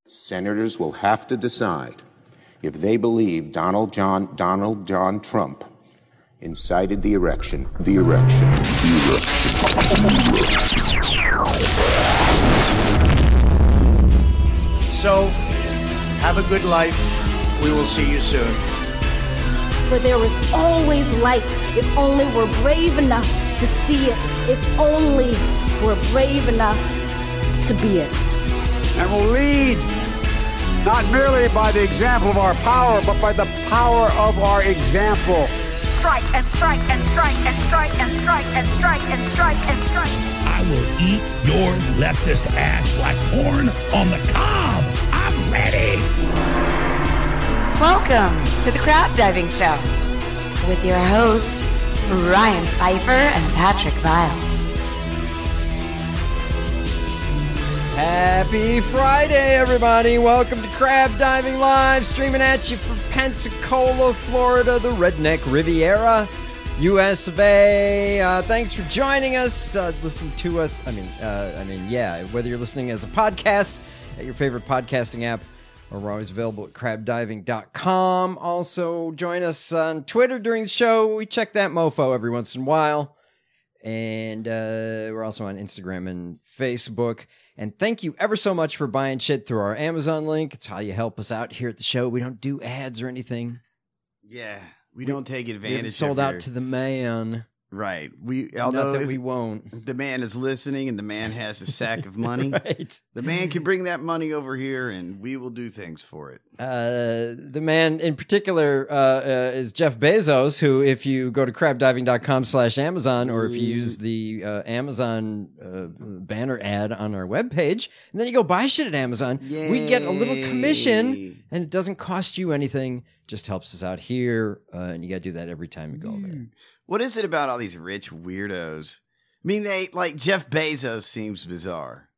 Senators will have to decide if they believe Donald John Trump incited the erection. So, have a good life. We will see you soon. For there is always light if only we're brave enough to see it, if only we're brave enough to be it. And will lead not merely by the example of our power, but by the power of our example. Strike and strike and strike and strike and strike and strike and strike and strike. I will eat your leftist ass like corn on the cob. I'm ready. Welcome to the Crab Diving Show with your hosts, Ryan Pfeiffer and Patrick Vile. Happy Friday, everybody. Welcome to Crab Diving Live, streaming at you from Pensacola, Florida, the Redneck Riviera, US of A. Thanks for joining us. Listen to us. Whether you're listening as a podcast at your favorite podcasting app, or we're always available at crabdiving.com. Also, join us on Twitter during the show. We check that mofo every once in a while. And we're also on Instagram and Facebook. And thank you ever so much for buying shit through our Amazon link. It's how you help us out here at the show. We don't do ads or anything. Yeah, we don't take advantage. We sold out to the man. Right. Although we won't. The man is listening and the man has a sack of money. Right. The man can bring that money over here and we will do things for it. The man in particular is Jeff Bezos, who if you go to crabdiving.com/Amazon or if you use the Amazon banner ad on our webpage and then you go buy shit at Amazon, we get a little commission and it doesn't cost you anything. Just helps us out here. And you got to do that every time you go there. What is it about all these rich weirdos? I mean, Jeff Bezos seems bizarre.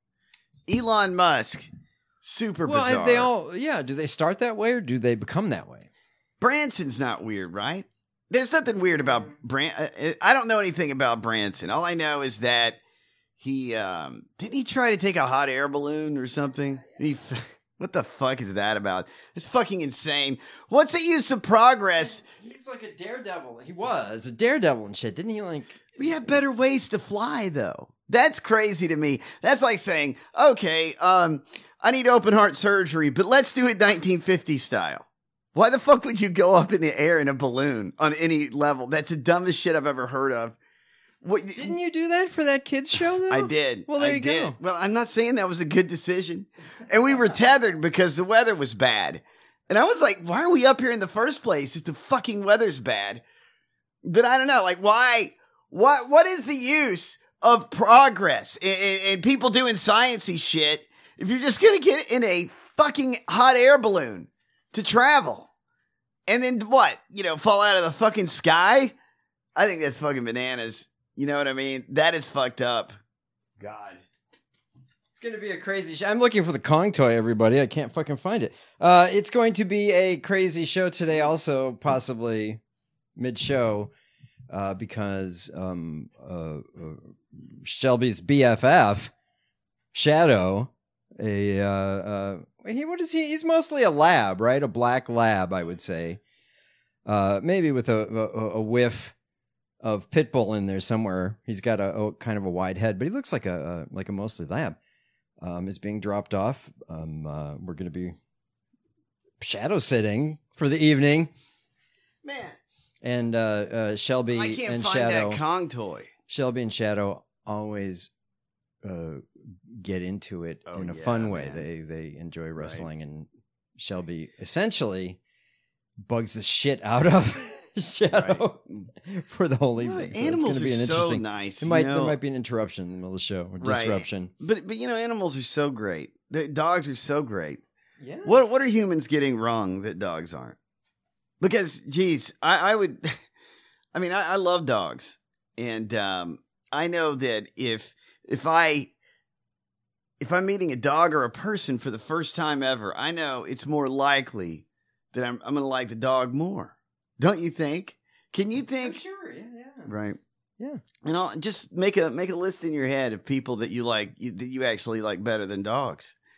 Elon Musk, super bizarre. Do they start that way or do they become that way? Branson's not weird, right? There's nothing weird about Branson. I don't know anything about Branson. All I know is that he, didn't he try to take a hot air balloon or something? What the fuck is that about? It's fucking insane. What's the use of progress? He's like a daredevil. He was a daredevil and shit. Didn't he We have better ways to fly, though. That's crazy to me. That's like saying, okay, I need open heart surgery, but let's do it 1950 style. Why the fuck would you go up in the air in a balloon on any level? That's the dumbest shit I've ever heard of. What, didn't you do that for that kids show though? I did. Well, there you go. Well, I'm not saying that was a good decision. And we were tethered because the weather was bad. And I was like, why are we up here in the first place if the fucking weather's bad? But I don't know, like why, what is the use of progress and people doing sciencey shit if you're just going to get in a fucking hot air balloon to travel? And then what? Fall out of the fucking sky? I think that's fucking bananas. You know what I mean? That is fucked up. God. It's going to be a crazy show. I'm looking for the Kong toy, everybody. I can't fucking find it. It's going to be a crazy show today, also possibly mid-show, because Shelby's BFF, Shadow, what is he? He's mostly a lab, right? A black lab, I would say. Maybe with a whiff of Pitbull in there somewhere. He's got a kind of a wide head, but he looks like a mostly lab. Is being dropped off. We're going to be shadow sitting for the evening. Man. And Shelby I can't and find Shadow. That Kong toy. Shelby and Shadow always get into it in a fun way. Man. They enjoy wrestling, and Shelby essentially bugs the shit out of Shadow for the whole evening. So animals it's going to be an are interesting. So nice. There might be an interruption in the middle of the show, or disruption. But animals are so great. The dogs are so great. Yeah. What are humans getting wrong that dogs aren't? Because, geez, I would. I mean, I love dogs, and I know that if I'm meeting a dog or a person for the first time ever, I know it's more likely that I'm going to like the dog more. Don't you think? Can you think? Oh, sure, yeah. Right. Yeah. And I'll just make a list in your head of people that you like, that you actually like better than dogs.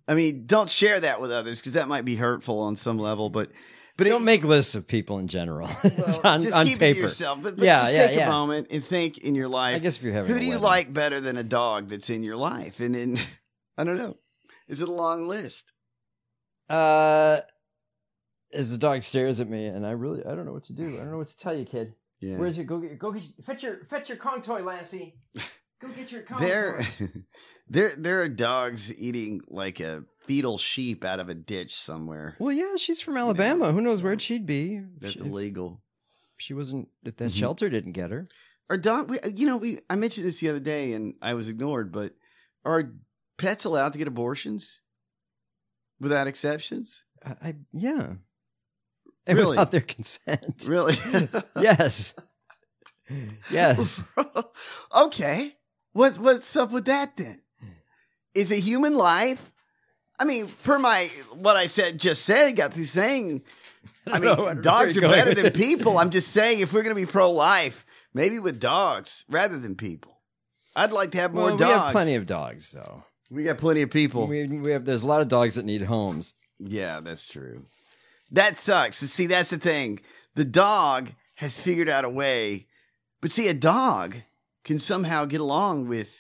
I mean, don't share that with others because that might be hurtful on some level. But don't make lists of people in general. It's on keep paper. It to yourself. But just take a moment and think in your life. I guess if you're having who do you like better than a dog that's in your life? And then I don't know. Is it a long list? As the dog stares at me, and I don't know what to do. I don't know what to tell you, kid. Yeah. Where's your fetch your Kong toy, Lassie. Go get your Kong toy. There are dogs eating like a fetal sheep out of a ditch somewhere. Well, yeah, she's from Alabama. Who knows where she'd be? That's illegal. She wasn't. If that shelter didn't get her. Our dog. I mentioned this the other day, and I was ignored. But are pets allowed to get abortions without exceptions? Yeah. Really? Without their consent. Really? Yes. Yes. Okay. What's up with that then? Is a human life? I mean, per what I just said, got through saying, I mean, dogs are better than people. I'm just saying, if we're going to be pro-life, maybe with dogs rather than people. I'd like to have more dogs. We have plenty of dogs, though. We got plenty of people. There's a lot of dogs that need homes. Yeah, that's true. That sucks. See, that's the thing. The dog has figured out a way. But see, a dog can somehow get along with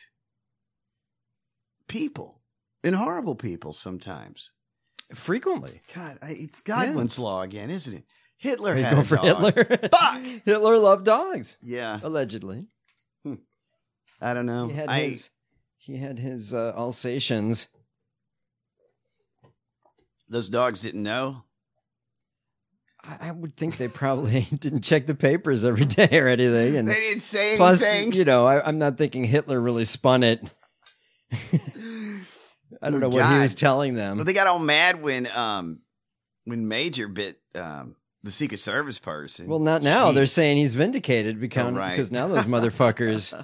people and horrible people sometimes. Frequently. God, it's Godwin's law again, isn't it? Hitler Are had you a going for dog. Hitler? Fuck! Hitler loved dogs. Yeah. Allegedly. I don't know. He had his Alsatians. Those dogs didn't know? I would think they probably didn't check the papers every day or anything. And they didn't say plus, anything. I'm not thinking Hitler really spun it. I don't know what he was telling them. But they got all mad when Major bit the Secret Service person. Well, not now. They're saying he's vindicated because now those motherfuckers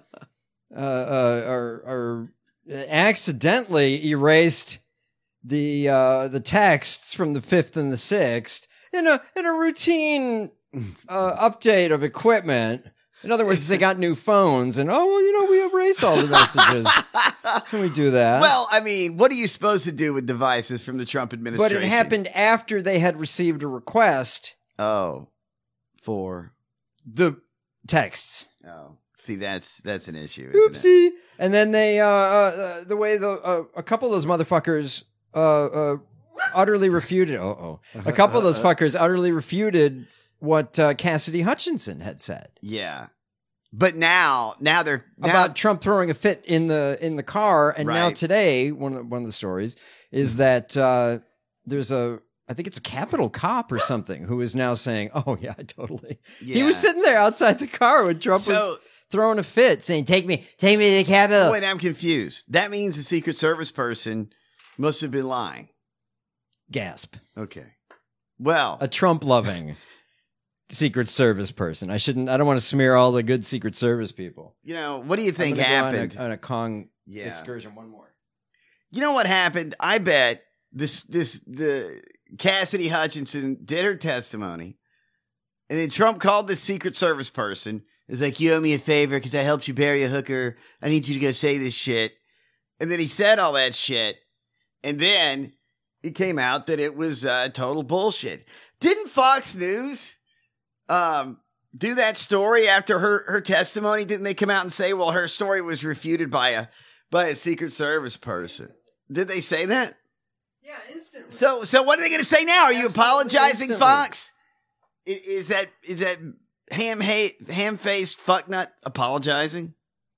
are accidentally erased the texts from the 5th and the 6th in a routine update of equipment. In other words, they got new phones, and we erase all the messages. Can we do that? Well, I mean, what are you supposed to do with devices from the Trump administration? But it happened after they had received a request. Oh, for the texts. Oh, see, that's an issue. Oopsie! And then they, the way a couple of those motherfuckers utterly refuted. A couple of those fuckers utterly refuted what Cassidy Hutchinson had said. Yeah. But now they're about Trump throwing a fit in the car, and now today one of the stories is that there's I think it's a Capitol cop or something who is now saying, "Oh yeah, totally." Yeah. He was sitting there outside the car when Trump was throwing a fit, saying, "Take me to the Capitol." Wait, I'm confused. That means the Secret Service person must have been lying. Gasp. Okay. Well, a Trump-loving Secret Service person. I don't want to smear all the good Secret Service people. What do you think happened? On a Kong excursion, one more. You know what happened? I bet the Cassidy Hutchinson did her testimony, and then Trump called this Secret Service person. It's like, "You owe me a favor because I helped you bury a hooker. I need you to go say this shit." And then he said all that shit, and then it came out that it was total bullshit. Didn't Fox News do that story after her testimony? Didn't they come out and say, well, her story was refuted by a Secret Service person? Did they say that? Yeah, instantly. So what are they going to say now? Are you apologizing, instantly. Fox? Is that ham-faced fucknut apologizing?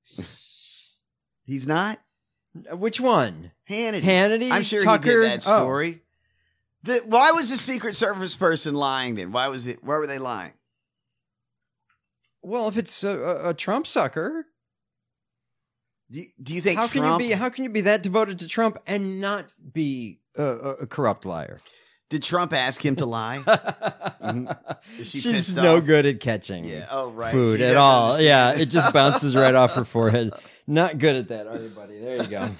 He's not? Which one? Hannity. I'm sure Tucker? He did that story. Why was the Secret Service person lying then? Why were they lying? Well, if it's a Trump sucker, do you think how can you be that devoted to Trump and not be a corrupt liar? Did Trump ask him to lie? She's no good at catching food at all. Yeah, it just bounces right off her forehead. Not good at that, are you, buddy? There you go.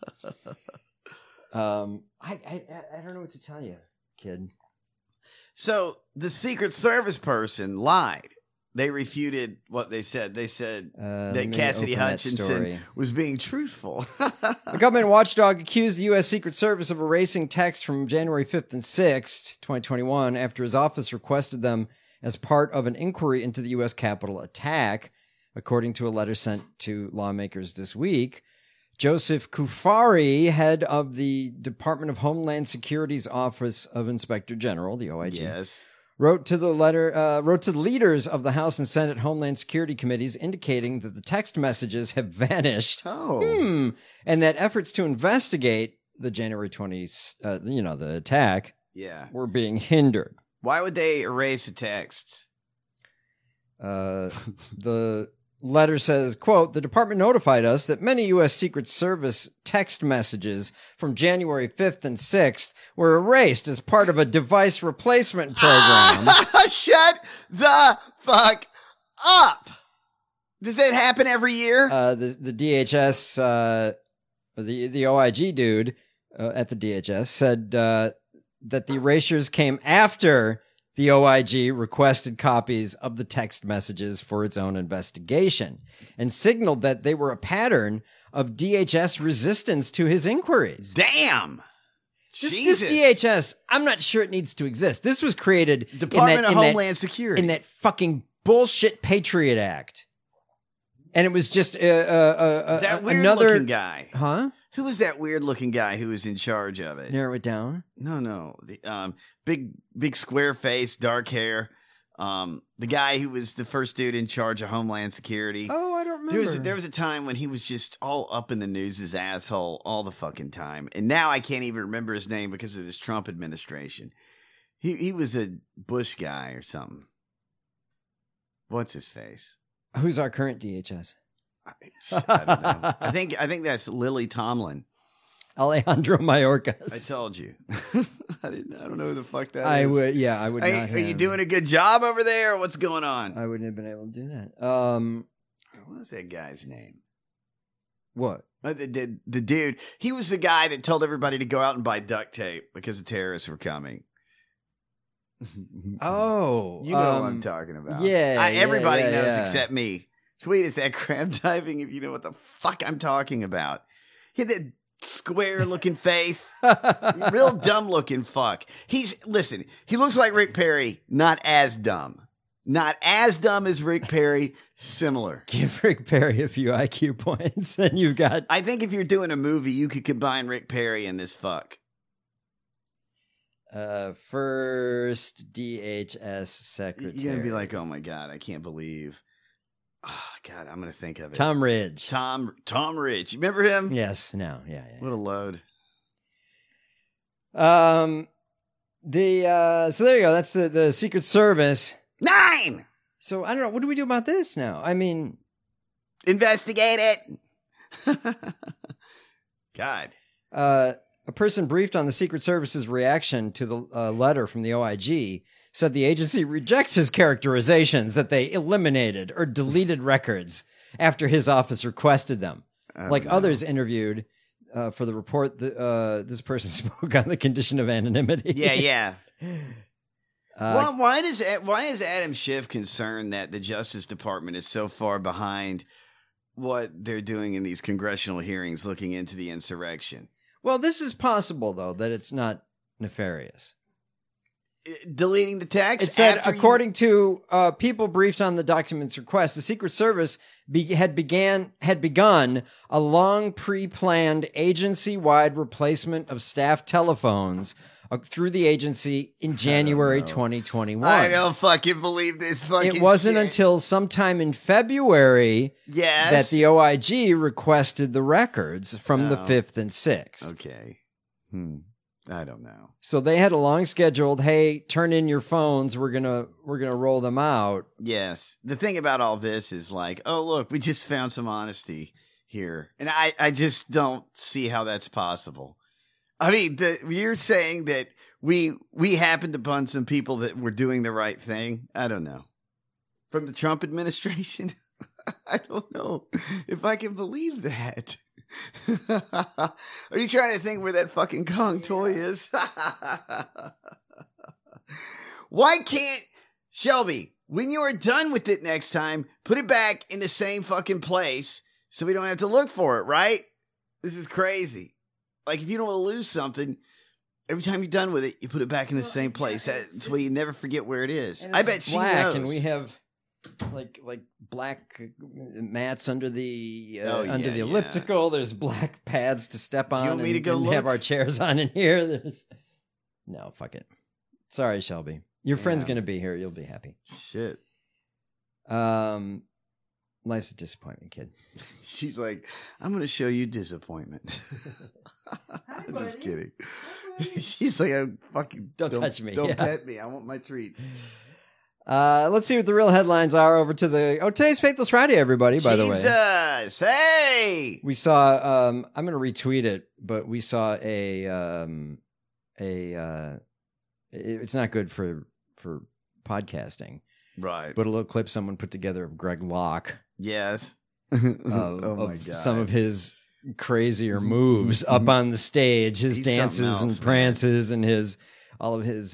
I don't know what to tell you, kid. So the Secret Service person lied. They refuted what they said. They said let that me Cassidy open that Hutchinson story. was being truthful. A government watchdog accused the U.S. Secret Service of erasing texts from January 5th and 6th, 2021, after his office requested them as part of an inquiry into the U.S. Capitol attack, according to a letter sent to lawmakers this week. Joseph Kufari, head of the Department of Homeland Security's Office of Inspector General, the OIG, Yes. wrote to the leaders of the House and Senate Homeland Security Committees indicating that the text messages have vanished. Oh. And that efforts to investigate the January 20th, the attack, Yeah. were being hindered. Why would they erase the text? The letter says, quote, the department notified us that many U.S. Secret Service text messages from January 5th and 6th were erased as part of a device replacement program. Shut the fuck up. Does that happen every year? The DHS, the OIG dude at the DHS said that the erasures came after the OIG requested copies of the text messages for its own investigation and signaled that they were a pattern of DHS resistance to his inquiries. Damn. This DHS, I'm not sure it needs to exist. This was created Department of Homeland Security in that fucking bullshit Patriot Act. And it was just that weird another looking guy. Huh? Who was that weird looking guy who was in charge of it? Narrow it down. No. The big square face, dark hair. The guy who was the first dude in charge of Homeland Security. Oh, I don't remember. There was a time when he was just all up in the news, his asshole, all the fucking time. And now I can't even remember his name because of this Trump administration. He was a Bush guy or something. What's his face? Who's our current DHS? I don't know. I think that's Lily Tomlin. Alejandro Mayorkas. I told you. I don't know who the fuck that is. I would not. Are you doing a good job over there? Or what's going on? I wouldn't have been able to do that. What was that guy's name? What? The dude. He was the guy that told everybody to go out and buy duct tape because the terrorists were coming. Oh, you know what I'm talking about. Yeah, everybody knows yeah. except me. Sweet as that crab diving, if you know what the fuck I'm talking about. He had that square looking face. Real dumb looking fuck. He looks like Rick Perry, not as dumb. Not as dumb as Rick Perry, similar. Give Rick Perry a few IQ points and you've got... I think if you're doing a movie, you could combine Rick Perry and this fuck. First DHS secretary. You're going to be like, oh my God, I can't believe... Oh, God, I'm going to think of it. Tom Ridge. Tom Ridge. You remember him? Yes. No. Yeah. What a load. So there you go. That's the Secret Service. 9! So I don't know. What do we do about this now? I mean... Investigate it. God. A person briefed on the Secret Service's reaction to the letter from the OIG said the agency rejects his characterizations that they eliminated or deleted records after his office requested them. Like others interviewed for the report, this person spoke on the condition of anonymity. Yeah. Why is Adam Schiff concerned that the Justice Department is so far behind what they're doing in these congressional hearings looking into the insurrection? Well, this is possible, though, that it's not nefarious. Deleting the text? It said, according to people briefed on the document's request, the Secret Service had begun a long pre-planned agency-wide replacement of staff telephones through the agency in January 2021. I don't fucking believe this fucking It wasn't shit. until sometime in February that the OIG requested the records from the 5th and 6th. Okay. I don't know. So they had a long scheduled, hey, turn in your phones, we're gonna roll them out. Yes. The thing about all this is like, oh look, we just found some honesty here. And I just don't see how that's possible. I mean, you're saying that we happened upon some people that were doing the right thing? I don't know. From the Trump administration? I don't know if I can believe that. Are you trying to think where that fucking Kong toy is? Why can't When you are done with it next time, put it back in the same fucking place so we don't have to look for it, right? This is crazy. Like, if you don't want to lose something, every time you're done with it, you put it back in the same place. That's why you never forget where it is. I bet she knows. And we have like black mats under the elliptical. There's black pads to step on. You want me to go and look? have our chairs on in here. No, fuck it. Sorry, Shelby. Your friend's gonna be here. You'll be happy. Shit. Life's a disappointment, kid. She's like, I'm gonna show you disappointment. I'm just kidding. She's like, don't touch me. Don't pet me. I want my treats. Let's see what the real headlines are over to today's Faithless Friday, everybody, by the way. Jesus, hey! We saw, I'm going to retweet it, but we saw it's not good for podcasting. Right. But a little clip someone put together of Greg Locke. Yes. Oh my God. Some of his crazier moves up on the stage, his He's dances something else, and prances and all of his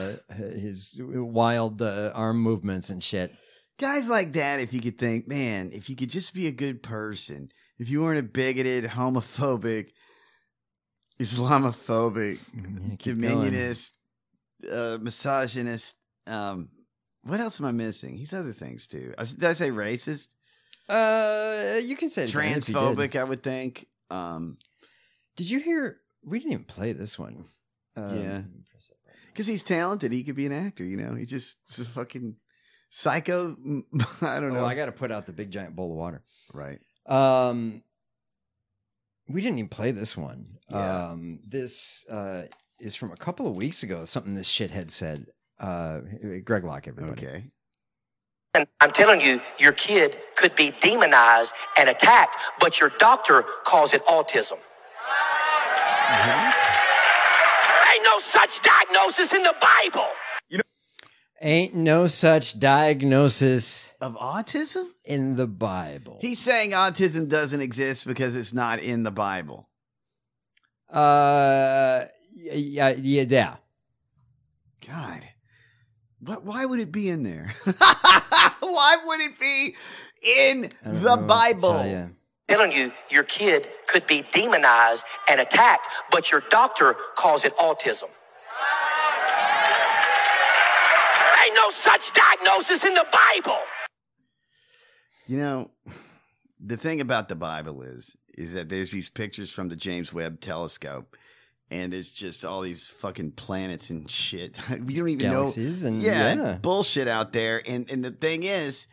wild arm movements and shit. Guys like that, if you could think, man, if you could just be a good person, if you weren't a bigoted, homophobic, Islamophobic, dominionist, misogynist, what else am I missing? He's other things too. Did I say racist? You can say it again if you did. Transphobic, I would think. Did you hear? We didn't even play this one. Yeah. Because he's talented. He could be an actor, you know. He's just a fucking psycho. I don't know. I got to put out the big giant bowl of water. Right. We didn't even play this one. Yeah. This is from a couple of weeks ago. Something this shithead said. Greg Locke, everybody. Okay. And I'm telling you, your kid could be demonized and attacked, but your doctor calls it autism. Ain't no such diagnosis in the Bible. Ain't no such diagnosis of autism in the Bible. He's saying autism doesn't exist because it's not in the Bible. Yeah. God. Why would it be in there? Why would it be in the Bible? I'm telling you, your kid could be demonized and attacked, but your doctor calls it autism. Ain't no such diagnosis in the Bible. You know, the thing about the Bible is that there's these pictures from the James Webb Telescope. And it's just all these fucking planets and shit. We don't even Galaxies know. And bullshit out there. And the thing is,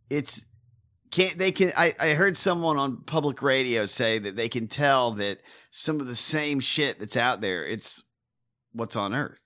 I heard someone on public radio say that they can tell that some of the same shit that's out there, it's what's on Earth.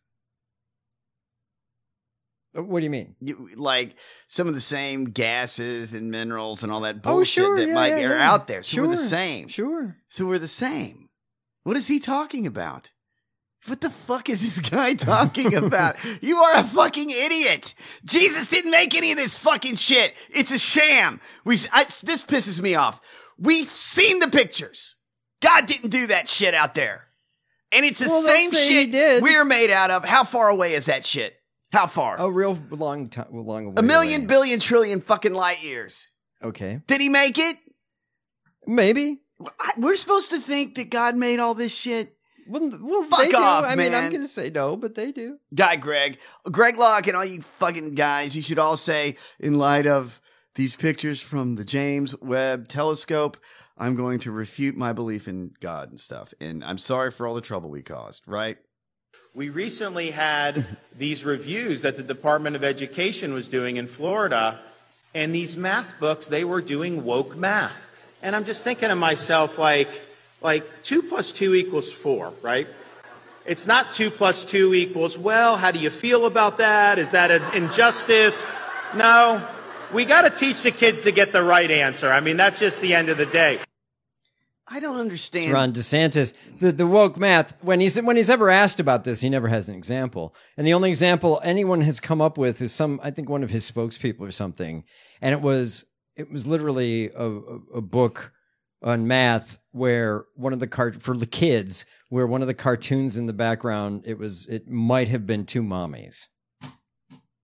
What do you mean? Like some of the same gases and minerals and all that bullshit are out there. So we're the same. Sure. So we're the same. What is he talking about? What the fuck is this guy talking about? You are a fucking idiot. Jesus didn't make any of this fucking shit. It's a sham. This pisses me off. We've seen the pictures. God didn't do that shit out there. And it's the same shit we're made out of. How far away is that shit? How far? A real long time. Long. A million, billion, trillion fucking light years. Okay. Did he make it? Maybe. We're supposed to think that God made all this shit. Well, fuck off, I man. mean, I'm going to say no, but they do. Greg Locke and all you fucking guys, you should all say, in light of these pictures from the James Webb Telescope, I'm going to refute my belief in God and stuff. And I'm sorry for all the trouble we caused, right? We recently had these reviews that the Department of Education was doing in Florida, and these math books, they were doing woke math. And I'm just thinking to myself, like 2 + 2 = 4, right? It's not 2 + 2 = well, how do you feel about that? Is that an injustice? No. We got to teach the kids to get the right answer. I mean, that's just the end of the day. I don't understand. It's Ron DeSantis, the woke math. When he's ever asked about this, he never has an example. And the only example anyone has come up with is I think one of his spokespeople or something. And it was literally a book on math where one of the for the kids, where one of the cartoons in the background, it might have been two mommies.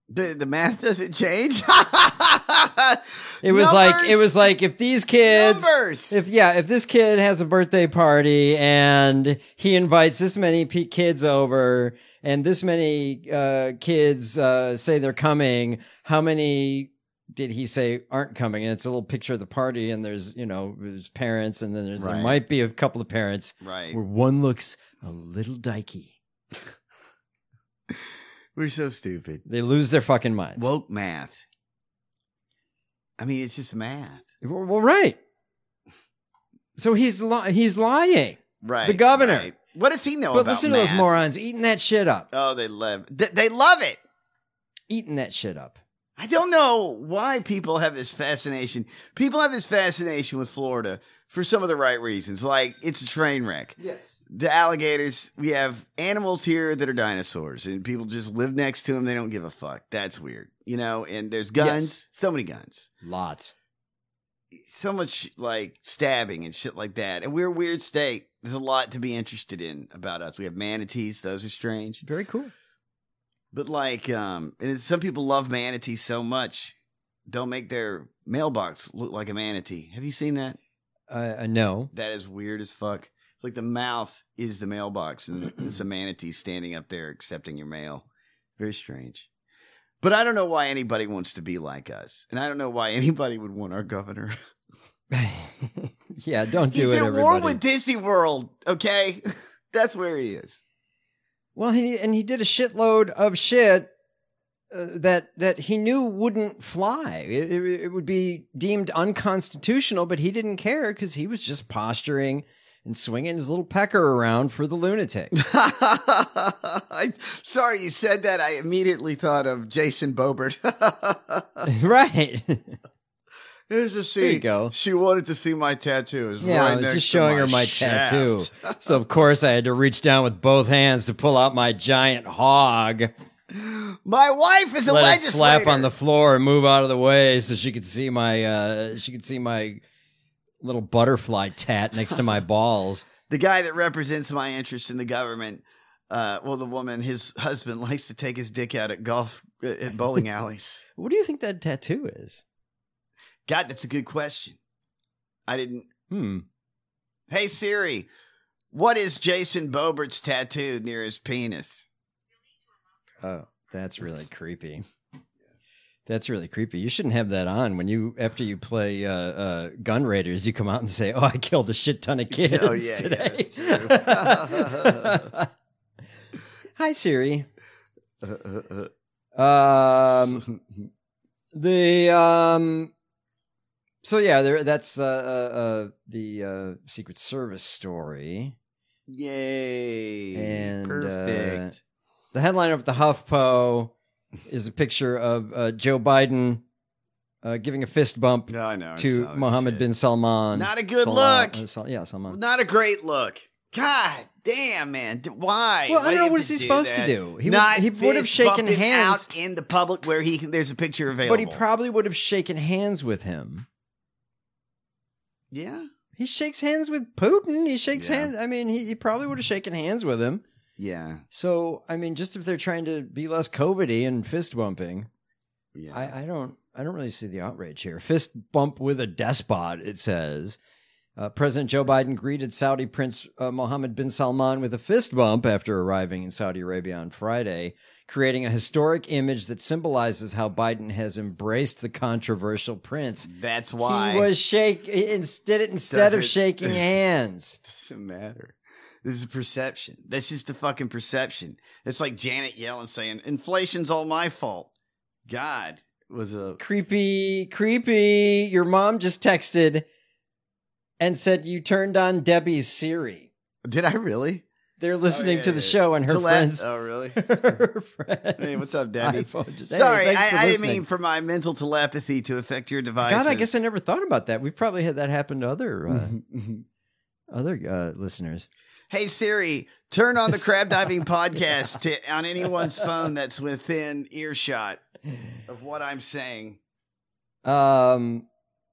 The math doesn't change. It was like if these kids, Numbers. if this kid has a birthday party and he invites this many kids over and this many kids say they're coming, how many did he say aren't coming? And it's a little picture of the party, and there's there's parents, and then there might be a couple of parents, Right. where one looks a little dykey. We're so stupid. They lose their fucking minds. Woke math. I mean, it's just math. Well, right. So he's lying. Right. The governor. Right. What does he know But about listen to those math? morons eating that shit up. Oh, they love it. Eating that shit up. I don't know why people have this fascination. People have this fascination with Florida for some of the right reasons. Like, it's a train wreck. Yes. The alligators, we have animals here that are dinosaurs, and people just live next to them. They don't give a fuck. That's weird. And there's guns. Yes. So many guns. Lots. So much, like, stabbing and shit like that. And we're a weird state. There's a lot to be interested in about us. We have manatees. Those are strange. Very cool. But like, and some people love manatees so much, they'll make their mailbox look like a manatee. Have you seen that? No. That is weird as fuck. It's like the mouth is the mailbox, and it's a manatee standing up there accepting your mail. Very strange. But I don't know why anybody wants to be like us, and I don't know why anybody would want our governor. Yeah, don't do He's it, at everybody. war with Disney World. Okay, that's where he is. Well, he did a shitload of shit that he knew wouldn't fly. It would be deemed unconstitutional, but he didn't care because he was just posturing and swinging his little pecker around for the lunatic. Sorry you said that. I immediately thought of Jason Boebert. Right. Here's a seat. There you go. She wanted to see my tattoo. It's Yeah, right I was next just to showing her my shaft. tattoo. So, of course, I had to reach down with both hands to pull out my giant hog. My wife is a Let it legislator. slap on the floor and move out of the way so she could see my little butterfly tat next to my balls. The guy that represents my interests in the government, the woman, his husband likes to take his dick out at bowling alleys. What do you think that tattoo is? God, that's a good question. I didn't. Hey Siri, what is Jason Boebert's tattoo near his penis? Oh, that's really creepy. That's really creepy. You shouldn't have that on after you play Gun Raiders. You come out and say, "Oh, I killed a shit ton of kids today." Yeah, Hi, Siri. So yeah, that's the Secret Service story. Yay! And Perfect. The headline of the HuffPo is a picture of Joe Biden giving a fist bump to Mohammed bin Salman. Not a good Salman. look. Salman. Not a great look. God damn, man. Why? Well, I don't know you what have is he to supposed that? to do? He Not would have fist shaken bumping hands out in the public where there's a picture available. but he probably would have shaken hands with him. Yeah. He shakes hands with Putin. He shakes hands. I mean, he probably would have shaken hands with him. Yeah. So, I mean, just if they're trying to be less COVID-y and fist bumping, yeah. I don't really see the outrage here. Fist bump with a despot, it says. President Joe Biden greeted Saudi Prince Mohammed bin Salman with a fist bump after arriving in Saudi Arabia on Friday, creating a historic image that symbolizes how Biden has embraced the controversial prince. That's why he was instead of shaking hands. Doesn't matter. This is perception. That's just the fucking perception. It's like Janet Yellen saying, "Inflation's all my fault." God was a creepy. Your mom just texted and said you turned on Debbie's Siri. Did I really? They're listening to the show and her friends. Oh, really? Her friends. Hey, what's up, Debbie? Sorry, I didn't mean for my mental telepathy to affect your devices. God, I guess I never thought about that. We've probably had that happen to other listeners. Hey Siri, turn on the Crab Diving Podcast on anyone's phone that's within earshot of what I'm saying. So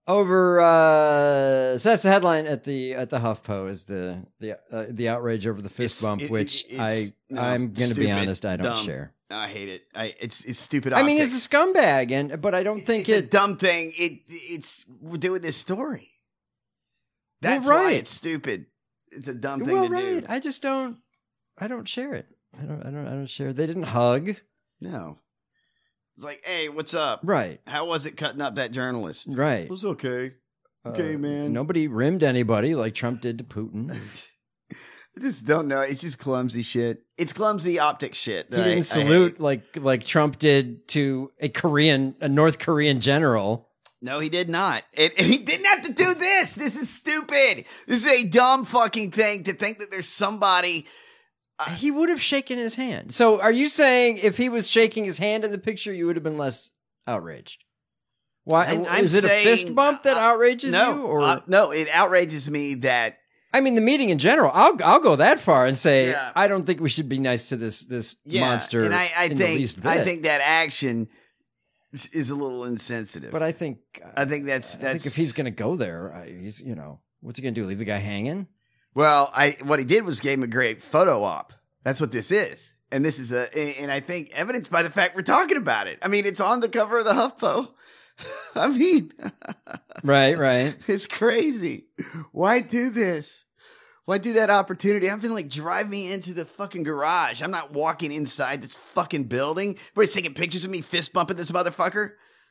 that's the headline at the HuffPo is the outrage over the fist bump, which I'm going to be honest, I don't share. I hate it. It's stupid. I mean, optics. it's a scumbag, but I don't think it's a dumb thing. We're doing this story. That's Well, right. why it's stupid. It's a dumb thing to do. I just don't. I don't share it. I don't share it. They didn't hug. No. It's like, hey, what's up? Right. How was it cutting up that journalist? Right. It was okay. Okay, man. Nobody rimmed anybody like Trump did to Putin. I just don't know. It's just clumsy shit. It's clumsy optic shit. He didn't salute like Trump did to a North Korean general. No, he did not. And he didn't have to do this. This is stupid. This is a dumb fucking thing to think that there's somebody. He would have shaken his hand. So are you saying if he was shaking his hand in the picture, you would have been less outraged? Why? Is it a fist bump that outrages you? Or no, it outrages me that. I mean, the meeting in general. I'll go that far and say I don't think we should be nice to this monster. And I in think the least bit. I think that action is a little insensitive. But I think that's. I think if he's going to go there, he's what's he going to do? Leave the guy hanging? Well, what he did was gave him a great photo op. That's what this is. And this is and I think evidenced by the fact we're talking about it. I mean, it's on the cover of the HuffPo. I mean, right. It's crazy. Why do this? Why do that opportunity? I've been like, drive me into the fucking garage. I'm not walking inside this fucking building. Everybody's taking pictures of me fist bumping this motherfucker.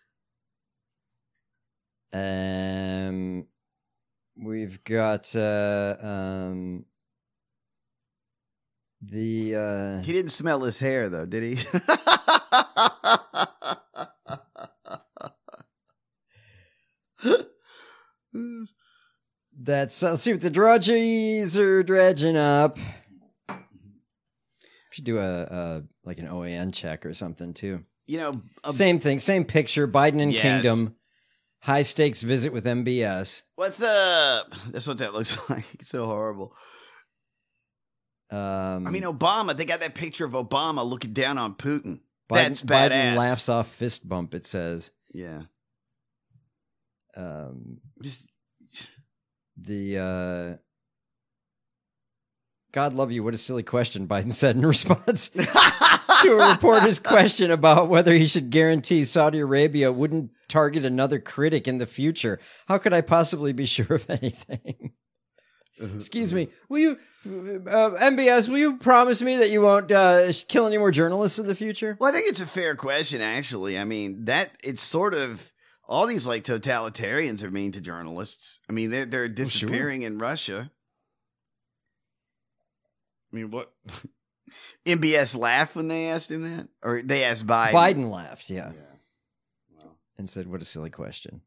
We've got he didn't smell his hair though, did he? Let's see what the drudgies are dredging up. Should do a like an OAN check or something too. Same thing, same picture. Biden and Kingdom, high stakes visit with MBS. What's up? That's what that looks like. It's so horrible. I mean, Obama. They got that picture of Obama looking down on Putin. That's badass. Biden laughs off fist bump. It says, "Yeah." God love you. What a silly question, Biden said in response to a reporter's question about whether he should guarantee Saudi Arabia wouldn't target another critic in the future. How could I possibly be sure of anything? Excuse me. Will you, MBS, will you promise me that you won't kill any more journalists in the future? Well, I think it's a fair question, actually. I mean, it's sort of, all these like totalitarians are mean to journalists. I mean, they're disappearing in Russia. I mean, what? MBS laughed when they asked him that? Or they asked Biden? Biden laughed, yeah. Well. And said, what a silly question.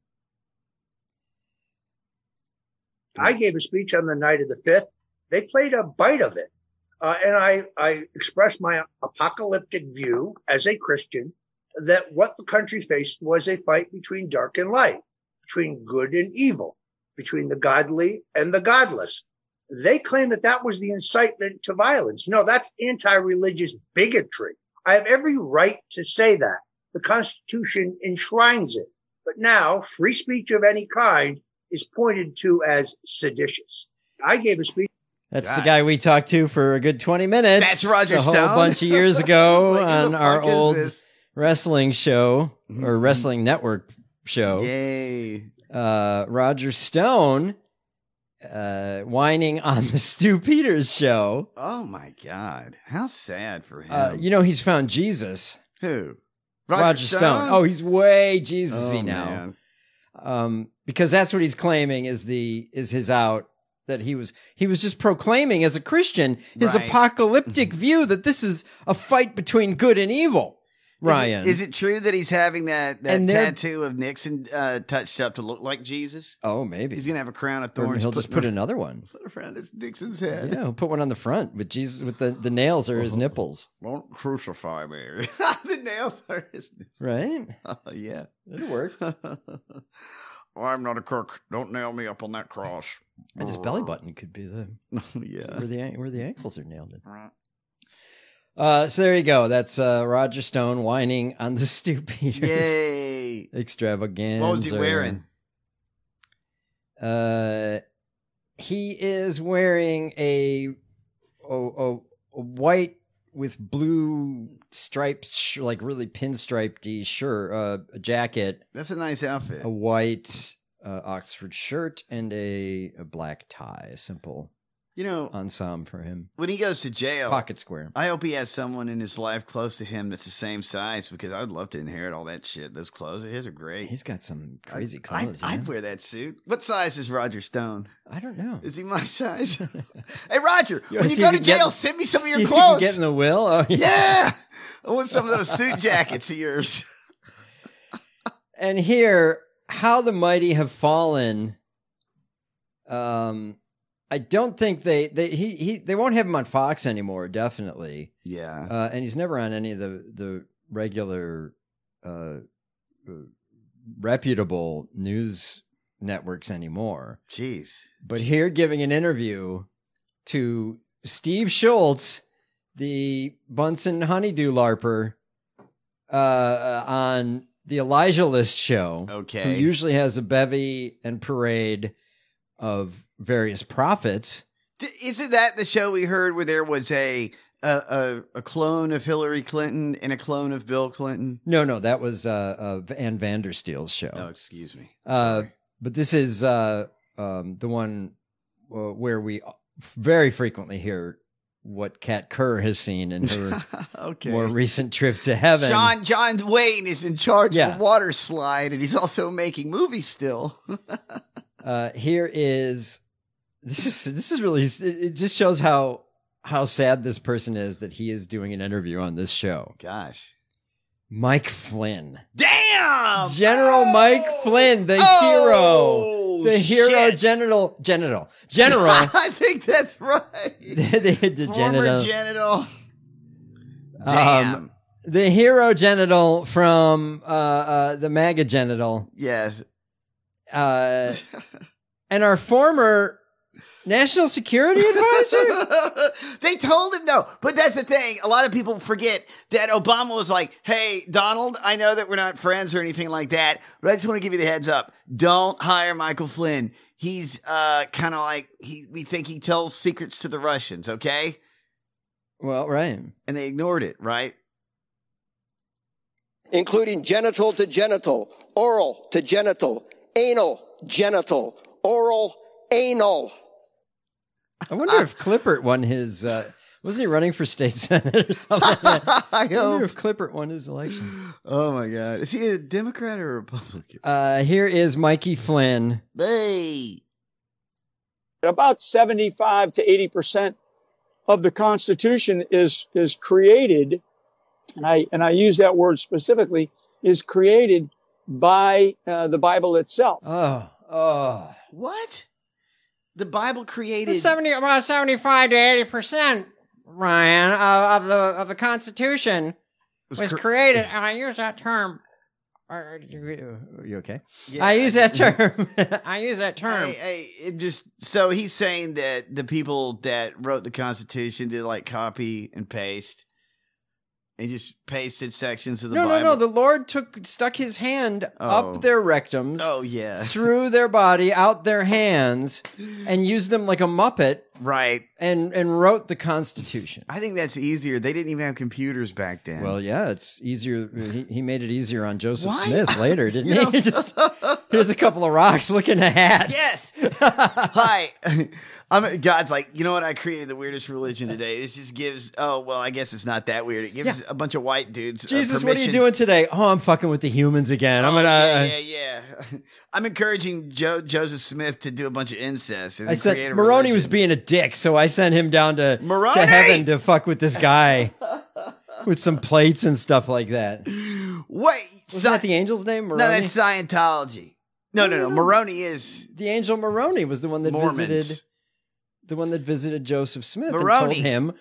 I gave a speech on the night of the 5th. They played a bite of it. And I expressed my apocalyptic view as a Christian that what the country faced was a fight between dark and light, between good and evil, between the godly and the godless. They claim that was the incitement to violence. No, that's anti-religious bigotry. I have every right to say that. The Constitution enshrines it. But now, free speech of any kind is pointed to as seditious. I gave a speech. That's the guy we talked to for a good 20 minutes. That's Roger a whole Stone? bunch of years ago Like, on our old this? wrestling show or wrestling network show. Yay. Roger Stone whining on the Stu Peters show. Oh my God. How sad for him. He's found Jesus. Who? Roger Stone. Oh, he's way Jesus-y now. Man. Because that's what he's claiming is his out. That he was just proclaiming as a Christian his apocalyptic view that this is a fight between good and evil. Ryan, is it true that he's having that tattoo of Nixon touched up to look like Jesus? Oh, maybe he's gonna have a crown of or thorns. he'll just put another one. Put around his Nixon's head. Yeah, he'll put one on the front with Jesus with the nails are his nipples. Won't crucify me. The nails are his nipples. Right? Oh, yeah, it'll work. I'm not a crook. Don't nail me up on that cross. And his belly button could be yeah, where the ankles are nailed in. So there you go. That's Roger Stone whining on the Stu Peters. Yay! Extravaganza. What was he wearing? He is wearing a white with blue striped, like really pinstriped shirt, a jacket. That's a nice outfit. A white Oxford shirt and a black tie. Simple, ensemble for him. When he goes to jail, pocket square. I hope he has someone in his life close to him that's the same size, because I would love to inherit all that shit. Those clothes of his are great. He's got some crazy clothes. I'd wear that suit. What size is Roger Stone? I don't know. Is he my size? Hey, Roger, when you go to jail, send me some of your You clothes. can get in the will. Oh, yeah. I want some of those suit jackets of yours. And here, how the mighty have fallen. I don't think they won't have him on Fox anymore. Definitely, yeah. And he's never on any of the regular, reputable news networks anymore. Jeez. But here, giving an interview to Steve Schultz, the Bunsen honeydew larper, on the Elijah List show. Okay. Who usually has a bevy and parade of various prophets. Isn't that the show we heard where there was a clone of Hillary Clinton and a clone of Bill Clinton? No, that was Ann Vandersteel's show. Oh, excuse me. But this is the one where we very frequently hear what Kat Kerr has seen in her more recent trip to heaven. John Wayne is in charge of the water slide, and he's also making movies still. Here is this is really, it just shows how sad this person is that he is doing an interview on this show. Gosh. Mike Flynn. Damn! General Mike Flynn, the hero. The hero general. I think that's right. the Former genital. Damn. The hero genital from the MAGA genital. Yes. And our former national security advisor? They told him no. But that's the thing. A lot of people forget that Obama was like, hey, Donald, I know that we're not friends or anything like that, but I just want to give you the heads up. Don't hire Michael Flynn. He's kind of like, we think he tells secrets to the Russians, okay? Well, right. And they ignored it, right? Including genital to genital, oral to genital, anal, genital, oral, anal. I wonder if Clippert won his, wasn't he running for state senate or something? I wonder if Clippert won his election. Oh my God. Is he a Democrat or a Republican? Here is Mikey Flynn. Hey. About 75 to 80% of the Constitution is created, and I use that word specifically, is created by the Bible itself. Oh. What? The Bible created about 75 to 80%, Ryan, of the Constitution was created. And I use that term. Are you okay? Yeah, I use that term. I use that term. So he's saying that the people that wrote the Constitution did like copy and paste. And just pasted sections of the Bible. No. The Lord stuck his hand up their rectums. Oh, yeah. Through their body, out their hands, and used them like a Muppet. Right. And wrote the Constitution. I think that's easier. They didn't even have computers back then. Well, yeah, it's easier. He made it easier on Joseph Smith later, didn't he? Just, here's a couple of rocks, look in a hat. Yes. Hi. God's like, you know what? I created the weirdest religion today. This just gives, I guess it's not that weird. It gives a bunch of white dudes Jesus, what are you doing today? Oh, I'm fucking with the humans again. I'm gonna. Yeah. I'm encouraging Joseph Smith to do a bunch of incest. I said Moroni was being a dick, so I sent him down to heaven to fuck with this guy with some plates and stuff like that. Wait, was that the angel's name? Moroni? No, that's Scientology. No. Moroni is the angel. Moroni was the one that Mormons. visited Joseph Smith Moroni. And told him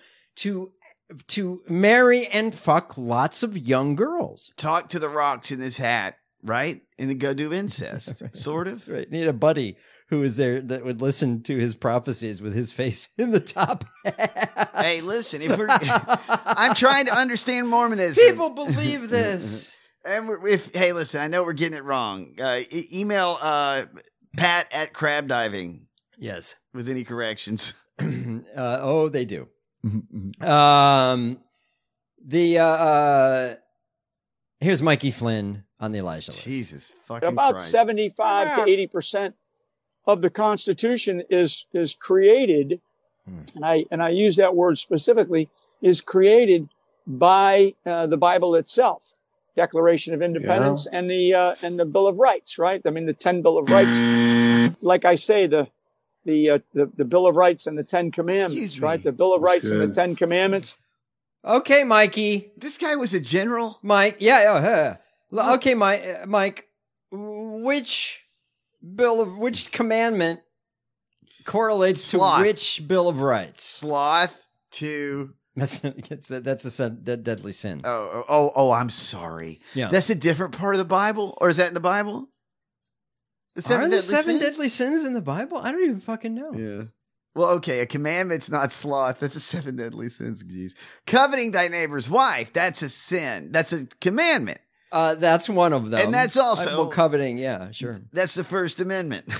to marry and fuck lots of young girls. Talk to the rocks in his hat, right? And then go do incest, sort of. Right. He had a buddy who was there that would listen to his prophecies with his face in the top hat. Hey, listen, I'm trying to understand Mormonism. People believe this. And hey, listen, I know we're getting it wrong. Email Pat at Crab Diving. Yes. With any corrections. They do. Here's Mikey Flynn on the Elijah list. Jesus fucking About Christ. 75 to 80% of the Constitution is created, and I use that word specifically, is created by the Bible itself, Declaration of Independence and the Bill of Rights, right? I mean, the 10 Bill of Rights. Like I say, the Bill of Rights and the 10 Commandments, right? The Bill of Rights and the 10 Commandments. Okay, Mikey. This guy was a general? Mike, yeah. Okay, Mike, which commandment correlates to which Bill of Rights? Sloth to... That's a deadly sin. Oh, I'm sorry. Yeah. That's a different part of the Bible? Or is that in the Bible? Are there seven deadly sins in the Bible? I don't even fucking know. Yeah. Well, okay, a commandment's not sloth. That's a 7 deadly sins. Jeez. Coveting thy neighbor's wife, that's a sin. That's a commandment. That's one of them. And that's also... coveting, yeah, sure. That's the First Amendment.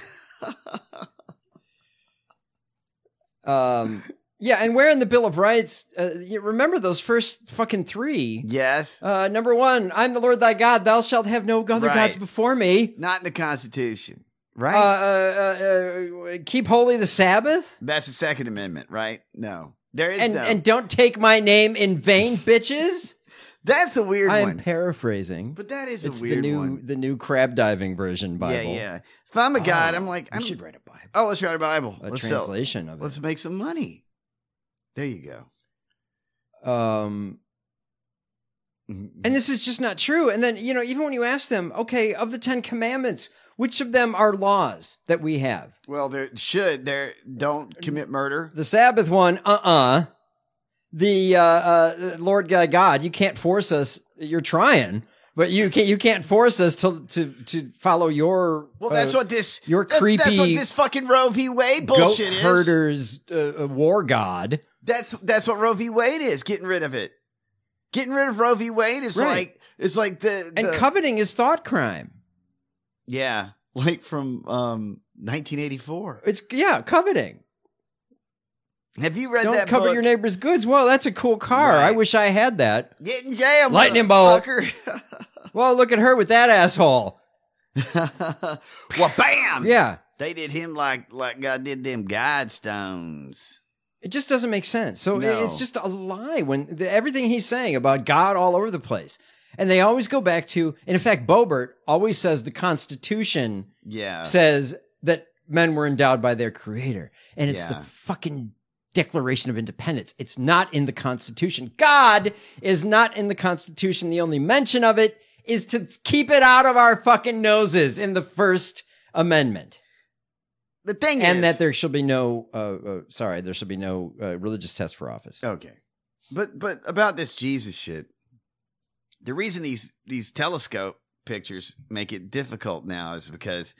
Yeah, and where in the Bill of Rights, you remember those first fucking 3? Yes. Number 1, I'm the Lord thy God, thou shalt have no other gods before me. Not in the Constitution. Right? Keep holy the Sabbath? That's the Second Amendment, right? No. There is no. And don't take my name in vain, bitches? That's a weird one. I'm parafhrasing. But that is it's a weird one. It's the new crab diving version Bible. Yeah. If I'm a god, I'm like... We should write a Bible. Oh, let's write a Bible. A translation of it. Let's make some money. There you go. And this is just not true. And then, even when you ask them, okay, of the 10 Commandments, which of them are laws that we have? Well, don't commit murder. The Sabbath one, The Lord thy God, you can't force us. You're trying, but you can't force us to follow your. Well, that's what this. That's creepy. That's what this fucking Roe v. Wade bullshit goat herders war god. That's what Roe v. Wade is. Getting rid of it. Getting rid of Roe v. Wade is like the and coveting is thought crime. Yeah, like from 1984. It's coveting. Have you read Don't that cover book? your neighbor's goods. Well, that's a cool car. Right. I wish I had that. Get in jail, lightning bolt. motherfucker. Well, look at her with that asshole. Well, bam. Yeah. They did him like God did them guidestones. It just doesn't make sense. So it's just a lie when everything he's saying about God all over the place. And they always go back to, and in fact, Boebert always says the Constitution says that men were endowed by their creator. And it's the fucking Declaration of Independence. It's not in the Constitution. God is not in the Constitution. The only mention of it is to keep it out of our fucking noses in the First Amendment. The thing and is, that there shall be no, there shall be no religious test for office. Okay, but about this Jesus shit, the reason these telescope pictures make it difficult now is because,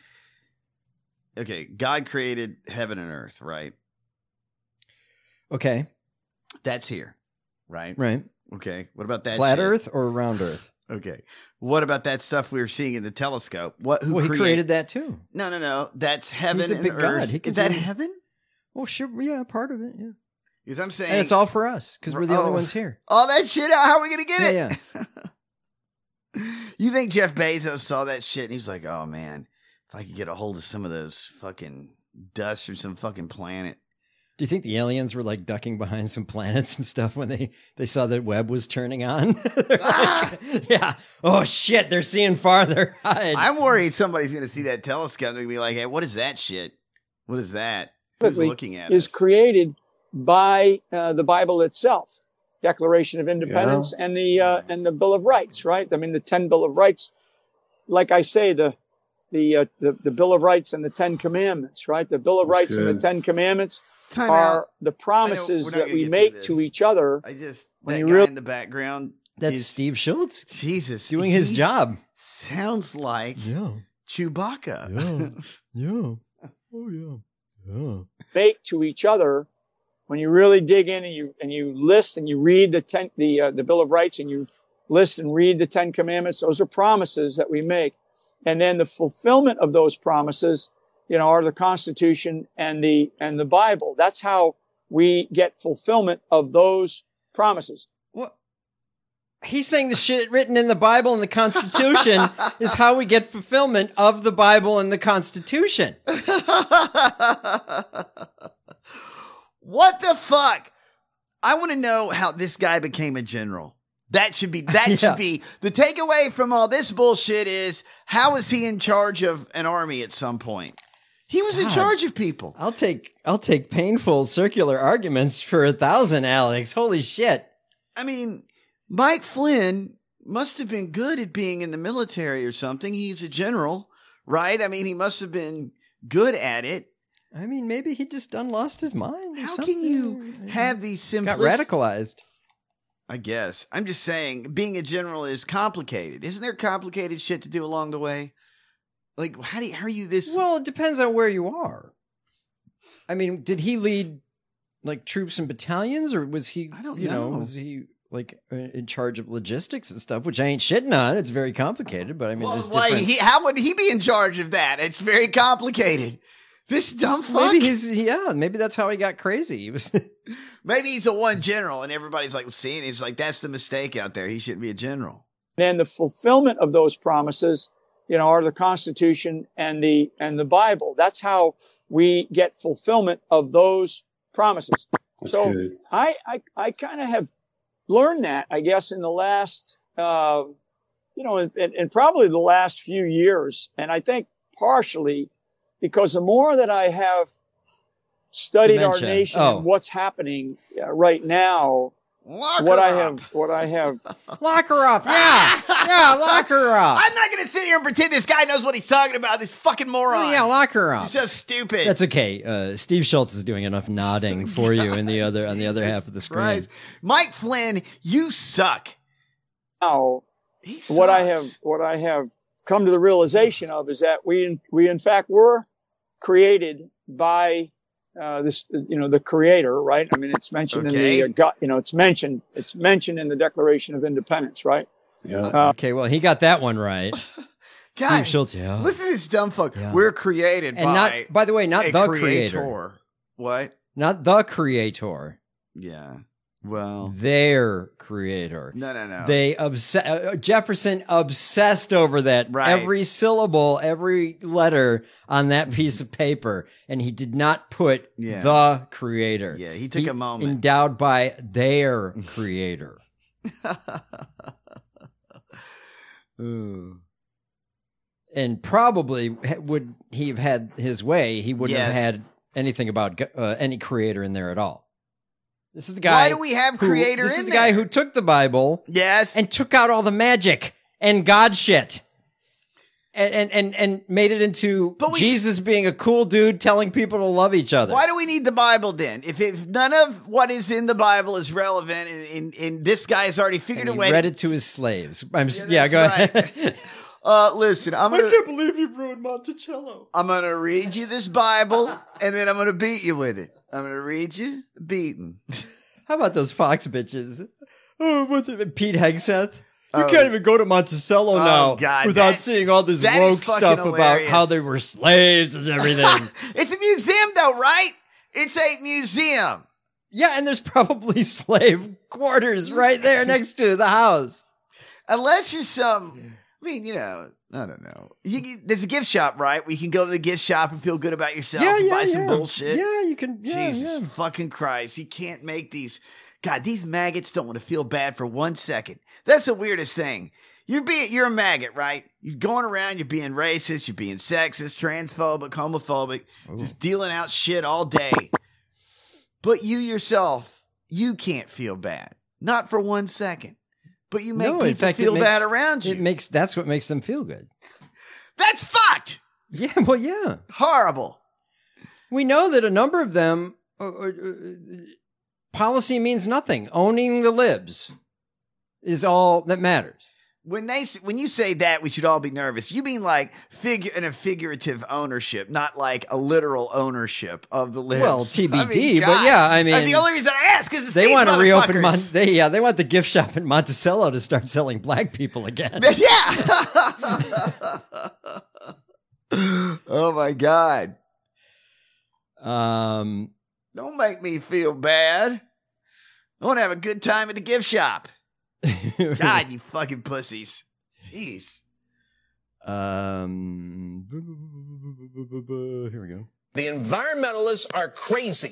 God created heaven and earth, right? Okay, that's here, right? Right. Okay, what about that? Flat shit? Earth or round Earth? Okay. What about that stuff we were seeing in the telescope? Who he created that too. No. That's heaven He's a big and God. earth. He could Is that do- heaven? Well, sure. Yeah, part of it. Yeah. Because I'm saying, And it's all for us because we're the only ones here. All that shit out. How are we gonna get it? Yeah. You think Jeff Bezos saw that shit and he's like, "Oh man, if I could get a hold of some of those fucking dust from some fucking planet." Do you think the aliens were like ducking behind some planets and stuff when they saw that Webb was turning on? Yeah. Oh shit, they're seeing farther. I'm worried somebody's going to see that telescope and they're going to be like, "Hey, what is that shit? What is that?" Who's looking at is us? created by the Bible itself, Declaration of Independence and the Bill of Rights, right? I mean, the 10 Bill of Rights. Like I say, the Bill of Rights and the 10 Commandments, right? The Bill of Rights and the 10 Commandments Time are out. the promises we're not that gonna we get make through to this. each other. That when guy you really in the background. That's Steve Schultz. Jesus, doing his he job. Sounds like Chewbacca. Yeah. Oh yeah. make to each other, when you really dig in and you list and you read the Bill of Rights and you list and read the 10 Commandments, those are promises that we make. And then the fulfillment of those promises, are the Constitution and the Bible. That's how we get fulfillment of those promises. He's saying the shit written in the Bible and the Constitution is how we get fulfillment of the Bible and the Constitution. What the fuck? I want to know how this guy became a general. That should be should be the takeaway from all this bullshit is how is he in charge of an army at some point? He was in charge of people. I'll take painful circular arguments for 1,000, Alex. Holy shit. I mean, Mike Flynn must have been good at being in the military or something. He's a general, right? I mean, he must have been good at it. I mean, maybe he just done lost his mind or How something. can you have these simplistic... Got radicalized. I guess. I'm just saying, being a general is complicated. Isn't there complicated shit to do along the way? Like, how are you this... Well, it depends on where you are. I mean, did he lead, like, troops and battalions, or was he, I don't know. Was he, like, in charge of logistics and stuff, which I ain't shitting on. It's very complicated, but I mean, there's different... how would he be in charge of that? It's very complicated. This dumb fuck. Maybe that's how he got crazy. He was... Maybe he's a one general, and everybody's like seeing. He's like, that's the mistake out there. He shouldn't be a general. And the fulfillment of those promises, are the Constitution and the Bible. That's how we get fulfillment of those promises. So I kind of have learned that, I guess, in the last, in probably the last few years, and I think partially because the more that I have studied our nation and what's happening right now, what I have lock her up. Yeah, lock her up. I'm not going to sit here and pretend this guy knows what he's talking about. This fucking moron. Oh, yeah, lock her up. You're so stupid. That's okay. Steve Schultz is doing enough nodding for you on the other half of the screen. Christ. Mike Flynn, you suck. Oh, what I have come to the realization of is that we in fact were created by the Creator, right? I mean, it's mentioned in the it's mentioned in the Declaration of Independence, right? Yeah. Okay, well, he got that one right. Steve Schultz, yeah. Listen to this dumb fuck. Yeah. We're created by by the way, not the creator. What? Not the Creator. Yeah. Well, their creator. No. They Jefferson obsessed over that. Right. Every syllable, every letter on that piece of paper, and he did not put the creator. Yeah, he took a moment. Endowed by their creator. And probably would he have had his way, he wouldn't have had anything about any creator in there at all. This is the guy. Why do we have creator This is the guy who took the Bible, yes, and took out all the magic and God shit, and made it into Jesus being a cool dude telling people to love each other. Why do we need the Bible then? If none of what is in the Bible is relevant, and this guy has already figured a way. He read it to his slaves. Go right. ahead. Listen, I can't believe you ruined Monticello. I'm going to read you this Bible, and then I'm going to beat you with it. I'm going to read you beaten. How about those Fox bitches? Oh, Pete Hegseth? You can't even go to Monticello now without seeing all this woke stuff about how they were slaves and everything. It's a museum, though, right? It's a museum. Yeah, and there's probably slave quarters right there next to the house. Unless you're I don't know. There's a gift shop, right? Where you can go to the gift shop and feel good about yourself and buy some bullshit. Yeah, you can. Jesus fucking Christ. You can't make these. God, these maggots don't want to feel bad for 1 second. That's the weirdest thing. You're a maggot, right? You're going around, you're being racist, you're being sexist, transphobic, homophobic, just dealing out shit all day. But you yourself, you can't feel bad. Not for 1 second. But you make people feel bad around you. That's what makes them feel good. That's fucked. Yeah, well, yeah. Horrible. We know that a number of them, policy means nothing. Owning the libs is all that matters. When you say that, we should all be nervous. You mean like in a figurative ownership, not like a literal ownership of the libs. Well, TBD, but yeah, I mean, the only reason I ask is they want to reopen. They want the gift shop in Monticello to start selling black people again. Yeah. Oh my God. Don't make me feel bad. I want to have a good time at the gift shop. God, you fucking pussies. Jeez. Here we go. The environmentalists are crazy.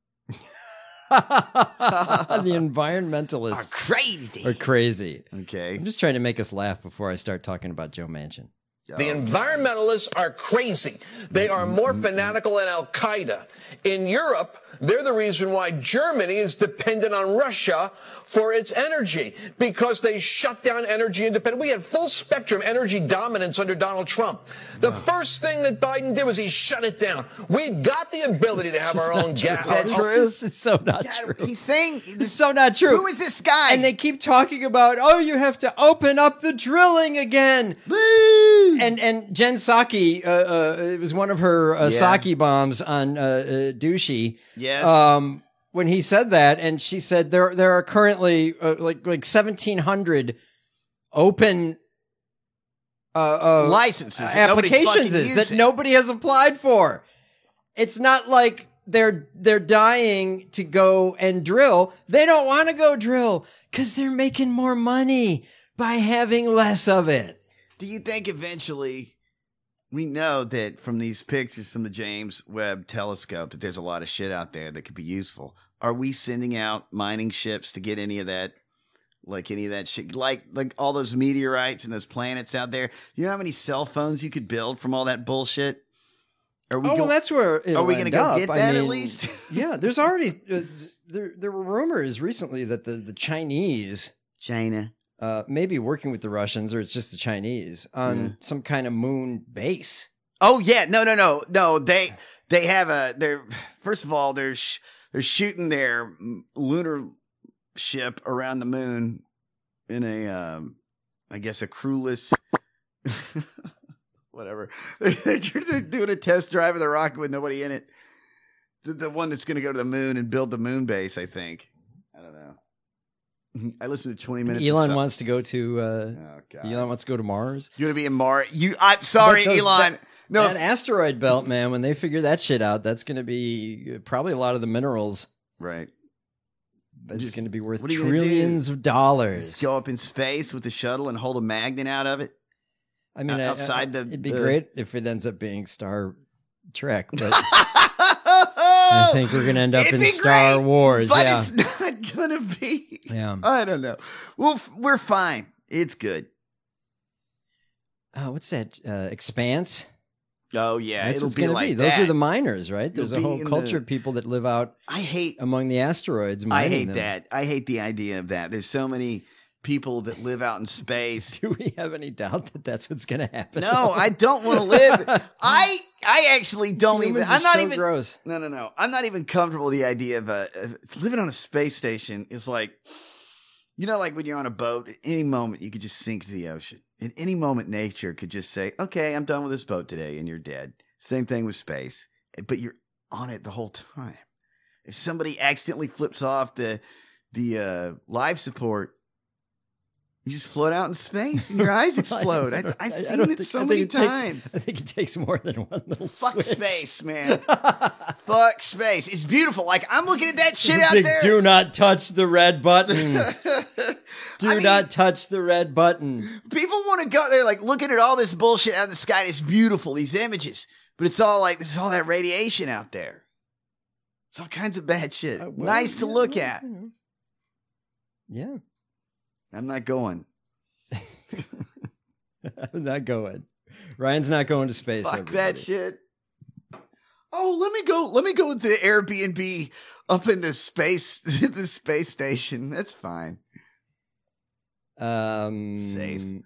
The environmentalists are crazy. Okay. I'm just trying to make us laugh before I start talking about Joe Manchin. The environmentalists are crazy. They are more fanatical than Al-Qaeda. In Europe, they're the reason why Germany is dependent on Russia for its energy, because they shut down energy independence. We had full spectrum energy dominance under Donald Trump. The first thing that Biden did was he shut it down. We've got the ability to have our own gas. It's so not true. He's saying it's so not true. Who is this guy? And they keep talking about, you have to open up the drilling again. And Jen Psaki, it was one of her Psaki bombs on Douchey. Yes. When he said that, and she said there are currently like 1,700 open licenses, applications that nobody has applied for. It's not like they're dying to go and drill. They don't want to go drill because they're making more money by having less of it. Do you think eventually, we know that from these pictures from the James Webb Telescope that there's a lot of shit out there that could be useful? Are we sending out mining ships to get any of that, like any of that shit, like all those meteorites and those planets out there? You know how many cell phones you could build from all that bullshit? Are we well, that's where it'll are we going to go get that at least? Yeah, there's already there were rumors recently that the Chinese may be working with the Russians, or it's just the Chinese on some kind of moon base. Oh yeah, no. They have they're first of all they're shooting their lunar ship around the moon in a I guess a crewless whatever. They're doing a test drive of the rocket with nobody in it. The one that's going to go to the moon and build the moon base, I think. I don't know. I listened to 20 minutes. Elon wants to go to. Elon wants to go to Mars. You want to be in Mars? I'm sorry, Elon. No, that asteroid belt, man. When they figure that shit out, that's going to be probably a lot of the minerals. Right. That's going to be worth trillions of dollars. Just go up in space with the shuttle and hold a magnet out of it. I mean, outside it'd be great if it ends up being Star Trek, but I think we're going to end up in Star Wars. But it's not going to be. Yeah. I don't know. Well, we're fine. It's good. What's that? Expanse? Oh, yeah. That's it'll what's be going to like be. that. Those are the miners, right? There's It'll a whole be in culture of people that live out among the asteroids. I hate them. that. I hate the idea of that. There's so many people that live out in space. Do we have any doubt that that's what's going to happen? No, I don't want to live. I actually don't even. Humans I'm are not so even. gross. No. I'm not even comfortable with the idea of living on a space station. Is like, like when you're on a boat. At any moment, you could just sink to the ocean. At any moment, nature could just say, "Okay, I'm done with this boat today," and you're dead. Same thing with space, but you're on it the whole time. If somebody accidentally flips off the life support, you just float out in space and your eyes explode. I've seen it so many times. I think it takes more than one little Fuck switch. space, man. Fuck space. It's beautiful. Like, I'm looking at that shit out Big, there. do not touch the red button. Not touch the red button. People want to go there, like, looking at all this bullshit out of the sky. It's beautiful, these images. But it's all like, there's all that radiation out there. It's all kinds of bad shit. Nice to look at. Yeah. I'm not going. I'm not going. Ryan's not going to space. Fuck everybody. that shit. Oh, let me go with the Airbnb up in the space station. That's fine. Safe.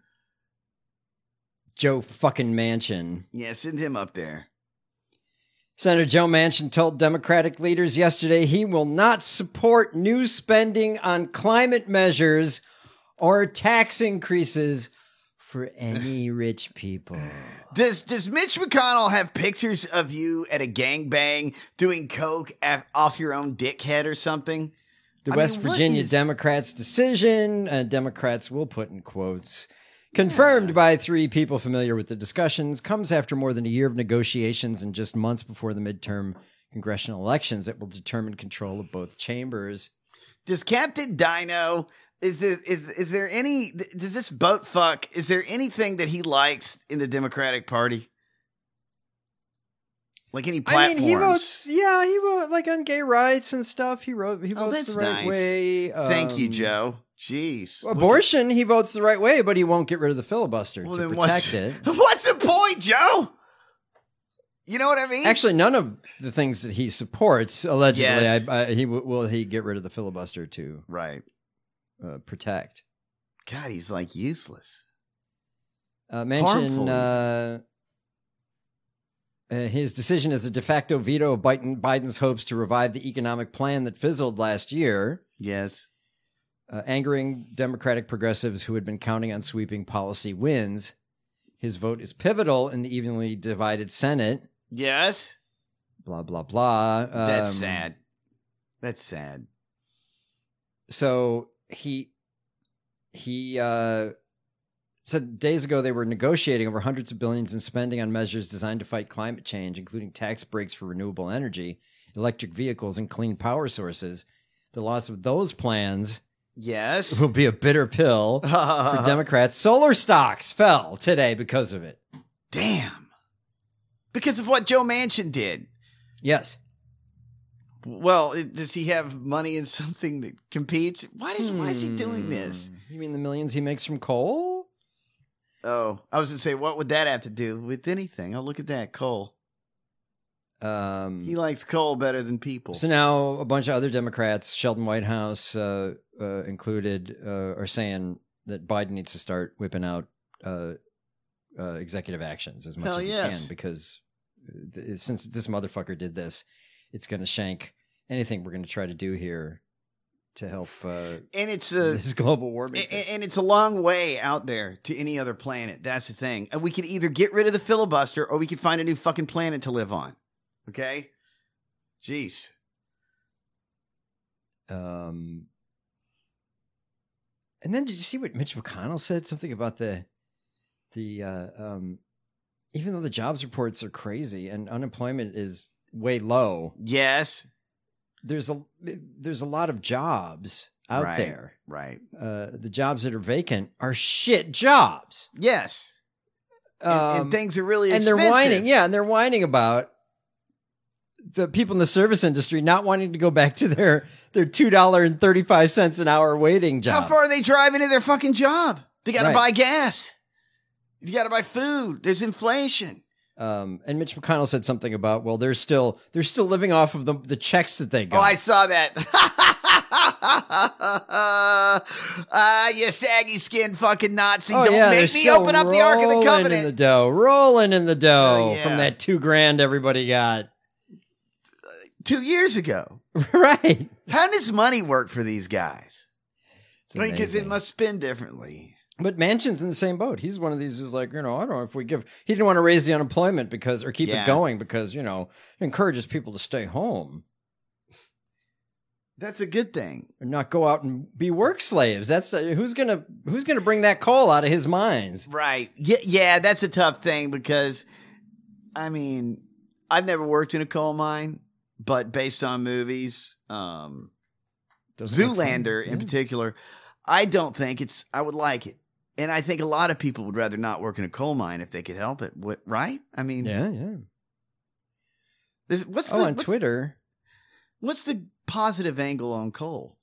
Joe fucking Manchin. Yeah, send him up there. Senator Joe Manchin told Democratic leaders yesterday he will not support new spending on climate measures or tax increases for any rich people. Does Mitch McConnell have pictures of you at a gangbang doing coke off your own dickhead or something? The West Virginia Democrats' decision, Democrats will put in quotes, confirmed by three people familiar with the discussions, comes after more than a year of negotiations and just months before the midterm congressional elections that will determine control of both chambers. Does Captain Dino Is there any, does this boat fuck, is there anything that he likes in the Democratic Party? Like any platforms? I mean, he votes like on gay rights and stuff. He votes the right way. Thank you, Joe. Jeez. Abortion, he votes the right way, but he won't get rid of the filibuster to protect it. What's the point, Joe? You know what I mean? Actually, none of the things that he supports, allegedly, he get rid of the filibuster to protect. God, he's like useless. Mention his decision is a de facto veto of Biden's hopes to revive the economic plan that fizzled last year. Yes. Angering Democratic progressives who had been counting on sweeping policy wins. His vote is pivotal in the evenly divided Senate. Yes. Blah, blah, blah. That's sad. That's sad. So he said days ago they were negotiating over hundreds of billions in spending on measures designed to fight climate change, including tax breaks for renewable energy, electric vehicles, and clean power sources. The loss of those plans will be a bitter pill for Democrats. Solar stocks fell today because of it. Damn. Because of what Joe Manchin did. Yes. Well, does he have money in something that competes? Why is he doing this? You mean the millions he makes from coal? Oh, I was going to say, what would that have to do with anything? Oh, look at that, coal. He likes coal better than people. So now a bunch of other Democrats, Sheldon Whitehouse included, are saying that Biden needs to start whipping out executive actions as much as he can, because since this motherfucker did this, it's going to shank anything we're going to try to do here to help and it's this global warming and it's a long way out there to any other planet. That's the thing. And we can either get rid of the filibuster or we can find a new fucking planet to live on. Okay? Jeez. And then did you see what Mitch McConnell said? Something about the even though the jobs reports are crazy and unemployment is way low. Yes. There's a lot of jobs out there. Right. The jobs that are vacant are shit jobs. Yes. And things are really expensive. And they're whining. Yeah, and they're whining about the people in the service industry not wanting to go back to their $2.35 an hour waiting job. How far are they driving to their fucking job? They got to buy gas. You got to buy food. There's inflation. And Mitch McConnell said something about, well, they're still living off of the checks that they got. Oh, I saw that. You saggy skinned fucking Nazi. Oh, Don't make me open up the Ark of the Covenant. Rolling in the dough from that $2,000 everybody got 2 years ago. Right. How does money work for these guys? It's Because it must spin differently. But Manchin's in the same boat. He's one of these who's like, I don't know if we he didn't want to raise the unemployment or keep it going because, it encourages people to stay home. That's a good thing. And not go out and be work slaves. That's who's gonna bring that coal out of his mines. Right. Yeah, that's a tough thing because, I've never worked in a coal mine, but based on movies, Zoolander in particular, I don't think I would like it. And I think a lot of people would rather not work in a coal mine if they could help it. Right? Yeah. On Twitter. What's the positive angle on coal?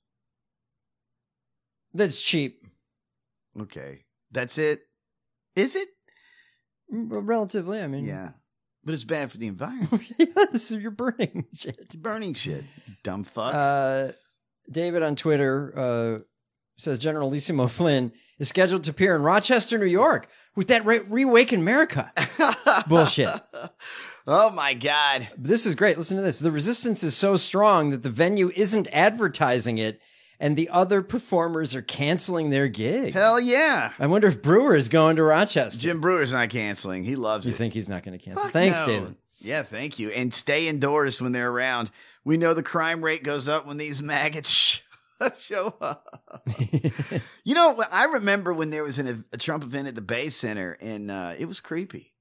That's cheap. Okay. That's it? Is it? Relatively, Yeah. But it's bad for the environment. Yes, you're burning shit. It's burning shit, dumb fuck. David on Twitter says Generalissimo Flynn is scheduled to appear in Rochester, New York with that Reawaken America bullshit. Oh, my God. This is great. Listen to this. The resistance is so strong that the venue isn't advertising it, and the other performers are canceling their gigs. Hell yeah. I wonder if Brewer is going to Rochester. Jim Brewer's not canceling. He loves it. You think he's not going to cancel? Fuck Thanks, no. David. Yeah, thank you. And stay indoors when they're around. We know the crime rate goes up when these maggots show up. I remember when there was a Trump event at the Bay Center, and it was creepy.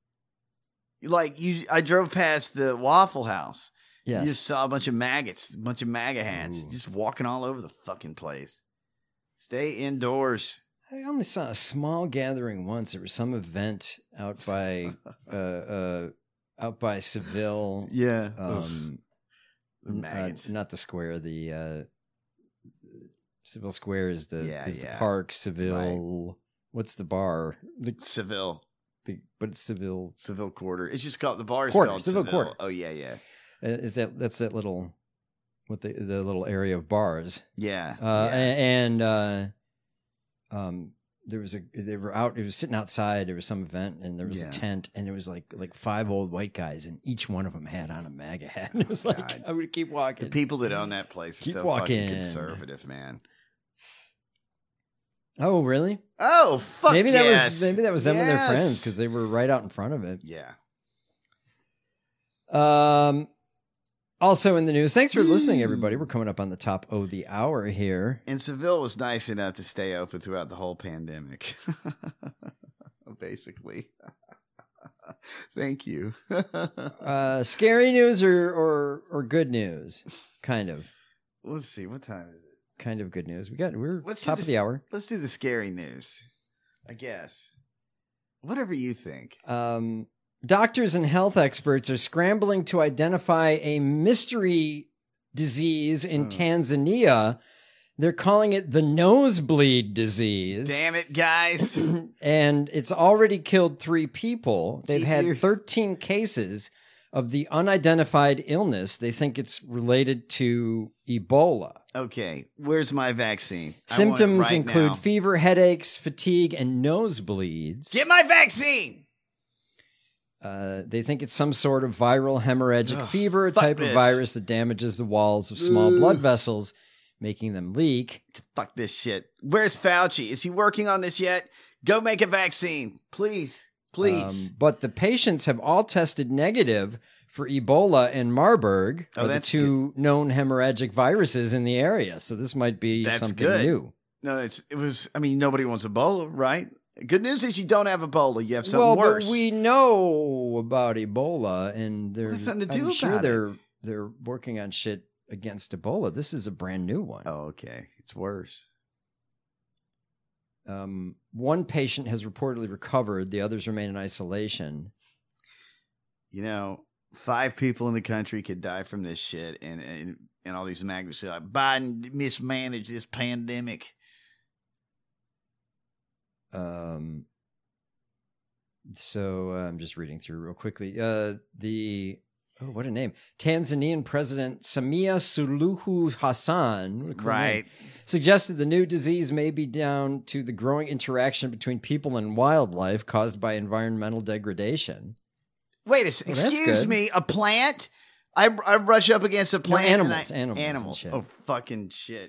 I drove past the Waffle House. Yes. You just saw a bunch of maggots, a bunch of MAGA hats just walking all over the fucking place. Stay indoors. I only saw a small gathering once. There was some event out by Seville. Yeah. The maggots. Not the square. The Seville Square is the park. Seville. Right. What's the bar? Seville. But it's Seville. Seville Quarter. It's just called the bar. Quarter. Seville Quarter. Oh yeah. That's that little the little area of bars. Yeah. They were sitting outside. There was some event, and there was a tent, and there was like 5 old white guys, and each one of them had on a MAGA hat. And it was like, I would keep walking. The people that own that place are so fucking conservative, man. Oh, really? Oh, fuck maybe that yes. was them and their friends, because they were right out in front of it. Yeah. Also in the news, thanks for listening, everybody. We're coming up on the top of the hour here. And Seville was nice enough to stay open throughout the whole pandemic. Basically. Thank you. Scary news or good news? Kind of. Let's see. What time is it? Kind of good news. We're top of the hour. Let's do the scary news, I guess. Whatever you think. Doctors and health experts are scrambling to identify a mystery disease in Tanzania. They're calling it the nosebleed disease. Damn it, guys. And it's already killed 3 people. They've had 13 cases of the unidentified illness. They think it's related to Ebola. Okay, where's my vaccine? Symptoms include fever, headaches, fatigue, and nosebleeds. Get my vaccine! They think it's some sort of viral hemorrhagic fever, a type of virus that damages the walls of small blood vessels, making them leak. Fuck this shit. Where's Fauci? Is he working on this yet? Go make a vaccine. Please. But the patients have all tested negative for Ebola and Marburg, the 2 known hemorrhagic viruses in the area. So this might be something new. No, nobody wants Ebola, right? Good news is you don't have Ebola. You have something worse. But we know about Ebola, and I'm sure they're working on shit against Ebola. This is a brand new one. Oh, okay. It's worse. One patient has reportedly recovered. The others remain in isolation. 5 people in the country could die from this shit, and all these maggots say, like, Biden mismanaged this pandemic. So I'm just reading through real quickly. What a name. Tanzanian President Samia Suluhu Hassan, right, suggested the new disease may be down to the growing interaction between people and wildlife caused by environmental degradation. Wait a second. Excuse me, a plant? I rush up against a plant. No, animals. Shit. Oh, fucking shit.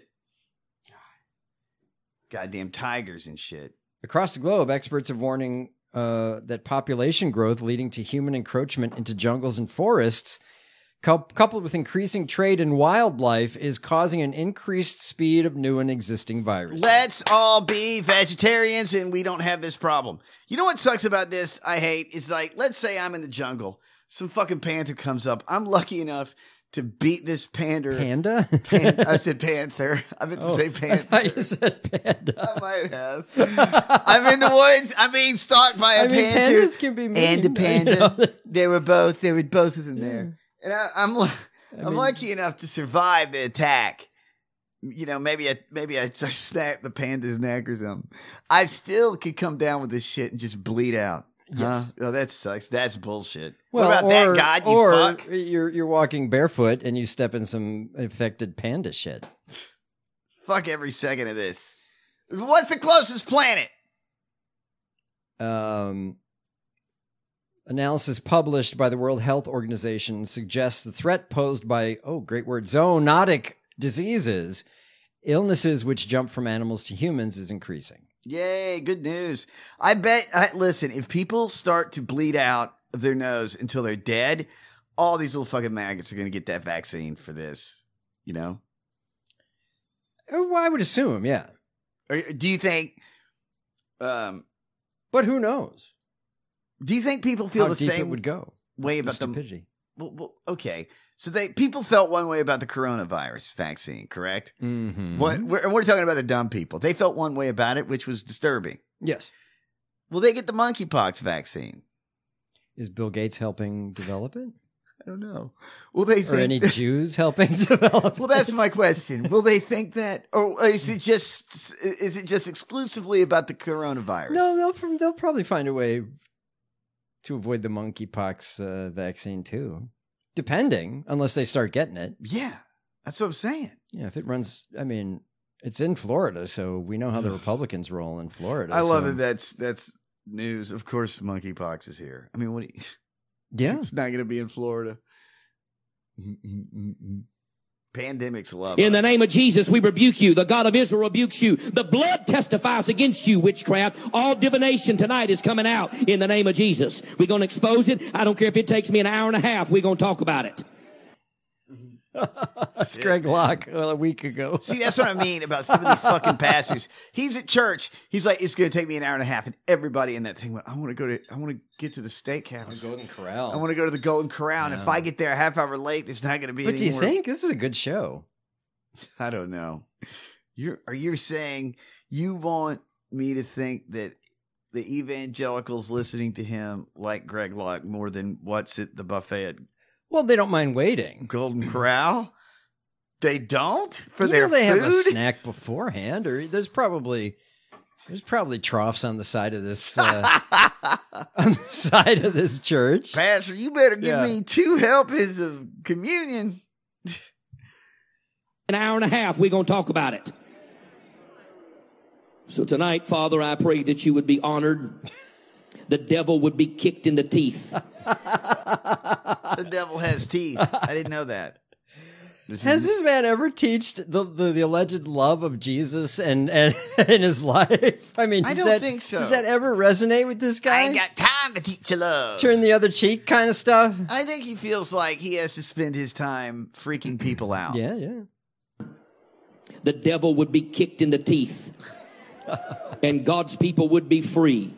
Goddamn tigers and shit. Across the globe, experts are warning that population growth leading to human encroachment into jungles and forests, coupled with increasing trade in wildlife, is causing an increased speed of new and existing viruses. Let's all be vegetarians and we don't have this problem. You know what sucks about this? I hate is like, let's say I'm in the jungle. Some fucking panther comes up. I'm lucky enough to beat this Panda? I said panther. I meant to say panther. I thought you said panda. I might have. I'm in the woods. I'm being stalked by a panther. Pandas can be mean. And a panda. They were both of them there. And I'm lucky enough to survive the attack. Maybe I snap the panda's neck or something. I still could come down with this shit and just bleed out. Yes. Oh, that sucks. That's bullshit. Well, what about that, God? You fuck? You're walking barefoot and you step in some infected panda shit. Fuck every second of this. What's the closest planet? Analysis published by the World Health Organization suggests the threat posed by, zoonotic diseases, illnesses which jump from animals to humans, is increasing. Yay, good news. I bet, listen, if people start to bleed out of their nose until they're dead, all these little fucking maggots are going to get that vaccine for this, Well, I would assume, yeah. Or do you think... but who knows? Do you think people feel How the deep same it would go? way about stupidity? Well, okay. So people felt one way about the coronavirus vaccine, correct? Mm-hmm. We're talking about the dumb people. They felt one way about it, which was disturbing. Yes. Will they get the monkeypox vaccine? Is Bill Gates helping develop it? I don't know. Will they think or any Jews helping develop Well, that's it? my question. Will they think that, or is it just exclusively about the coronavirus? No, they'll probably find a way to avoid the monkeypox vaccine too, depending, unless they start getting it. Yeah, that's what I'm saying. Yeah, if it runs, I mean, it's in Florida, so we know how the Republicans roll in Florida. I love it. That's news. Of course, monkeypox is here. I mean, what? Yeah, it's not going to be in Florida. Pandemics love In us. the name of Jesus, we rebuke you. The God of Israel rebukes you. The blood testifies against you, witchcraft. All divination tonight is coming out in the name of Jesus. We're going to expose it. I don't care if it takes me an hour and a half. We're going to talk about it. That's Greg Locke a week ago. See, that's what I mean about some of these fucking pastors. He's at church. He's like, it's going to take me an hour and a half, and everybody in that thing went, I want to get to the steakhouse. The Golden Corral. I want to go to the Golden Corral. And if I get there a half hour late, it's not going to be. But do you anymore. think this is a good show? I don't know. Are you saying you want me to think that the evangelicals listening to him like Greg Locke more than what's at the buffet at Well, they don't mind waiting. Golden Corral? They don't for You their know they food? have a snack beforehand, or there's probably troughs on the side of this on the side of this church. Pastor, you better give Yeah. me 2 helpings of communion. An hour and a half, we're going to talk about it. So tonight, Father, I pray that you would be honored. The devil would be kicked in the teeth. The devil has teeth. I didn't know that. Has this man ever teached the alleged love of Jesus and in his life? I mean, I does don't that, think so. Does that ever resonate with this guy? I ain't got time to teach you love. Turn the other cheek kind of stuff? I think he feels like he has to spend his time freaking people out. Yeah. The devil would be kicked in the teeth. And God's people would be free.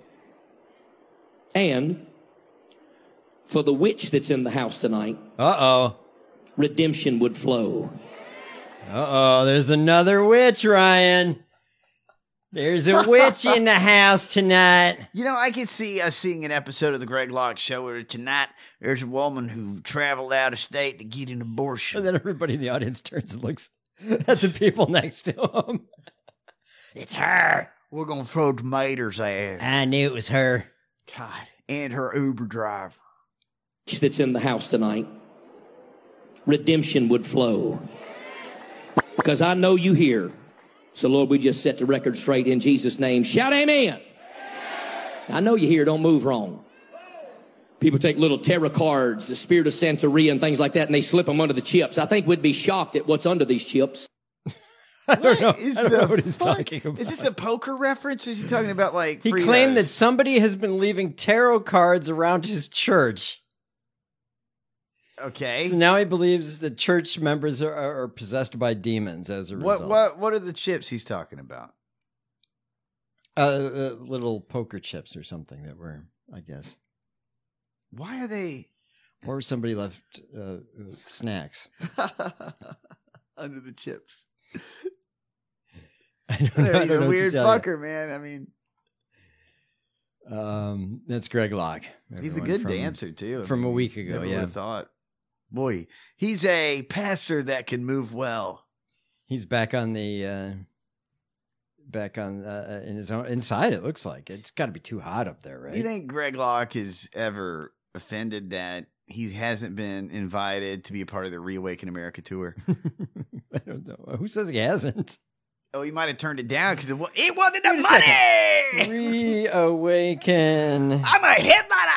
And for the witch that's in the house tonight, redemption would flow. There's another witch, Ryan. There's a witch in the house tonight. You know, I could see us seeing an episode of the Greg Locke Show where tonight there's a woman who traveled out of state to get an abortion. And then everybody in the audience turns and looks at the people next to him. It's her. We're going to throw tomatoes at her. I knew it was her. God. And her Uber driver. That's in the house tonight, redemption would flow. Because I know you here. So, Lord, we just set the record straight in Jesus' name. Shout amen. I know you here. Don't move wrong. People take little tarot cards, the spirit of Santeria and things like that, and they slip them under the chips. I think we'd be shocked at what's under these chips. I don't know what he's fuck? talking about. Is this a poker reference? Or is he talking about like He Fritos? claimed that somebody has been leaving tarot cards around his church. Okay. So now he believes that church members are possessed by demons as a result. What are the chips he's talking about? Little poker chips or something that were, I guess. Why are they? Or somebody left snacks under the chips. I don't know He's a what to weird tell you. fucker, man. I mean, that's Greg Locke. he's a everyone, good from- dancer too. I From mean, a week ago, never yeah. would've thought. Boy, he's a pastor that can move well. He's back on the in his own inside. It looks like it's got to be too hot up there, right? Do you think Greg Locke is ever offended that he hasn't been invited to be a part of the Reawaken America tour? I don't know. Who says he hasn't? Oh, he might have turned it down because he wanted the Wait a money. second. Reawaken. I'm a headliner.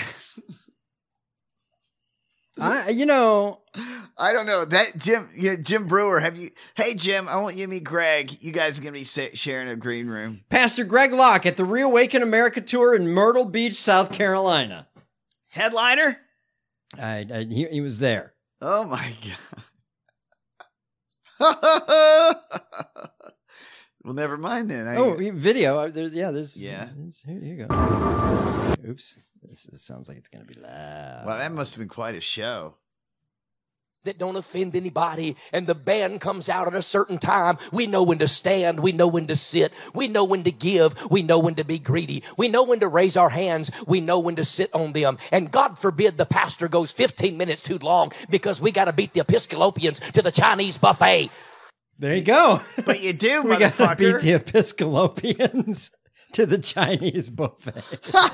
I don't know that Jim Brewer. Hey Jim, I want you to meet Greg. You guys are gonna be sharing a green room. Pastor Greg Locke at the Reawaken America tour in Myrtle Beach, South Carolina. Headliner. He was there. Oh my god. Well, never mind then. Video. There's here you go. Oops. This sounds like it's going to be loud. Well, that must have been quite a show. That don't offend anybody, and the band comes out at a certain time. We know when to stand. We know when to sit. We know when to give. We know when to be greedy. We know when to raise our hands. We know when to sit on them. And God forbid the pastor goes 15 minutes too long because we got to beat the Episcopalians to the Chinese buffet. There you go. But you do, We got to motherfucker. beat the Episcopalians to the Chinese buffet. That's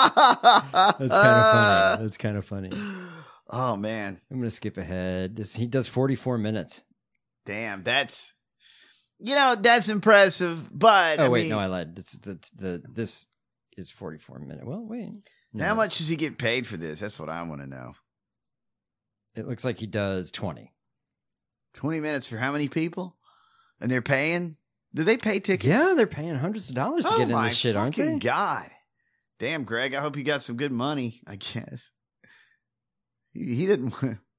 kind of funny. Oh, man. I'm going to skip ahead. He does 44 minutes. Damn, that's impressive, but Oh, I wait, mean, no, I lied. This is 44 minutes. Well, wait. How much does he get paid for this? That's what I want to know. It looks like he does 20. 20 minutes for how many people? And they're paying? Do they pay tickets? Yeah, they're paying hundreds of dollars to get in this shit, aren't they? God. Damn, Greg, I hope you got some good money, I guess. He didn't.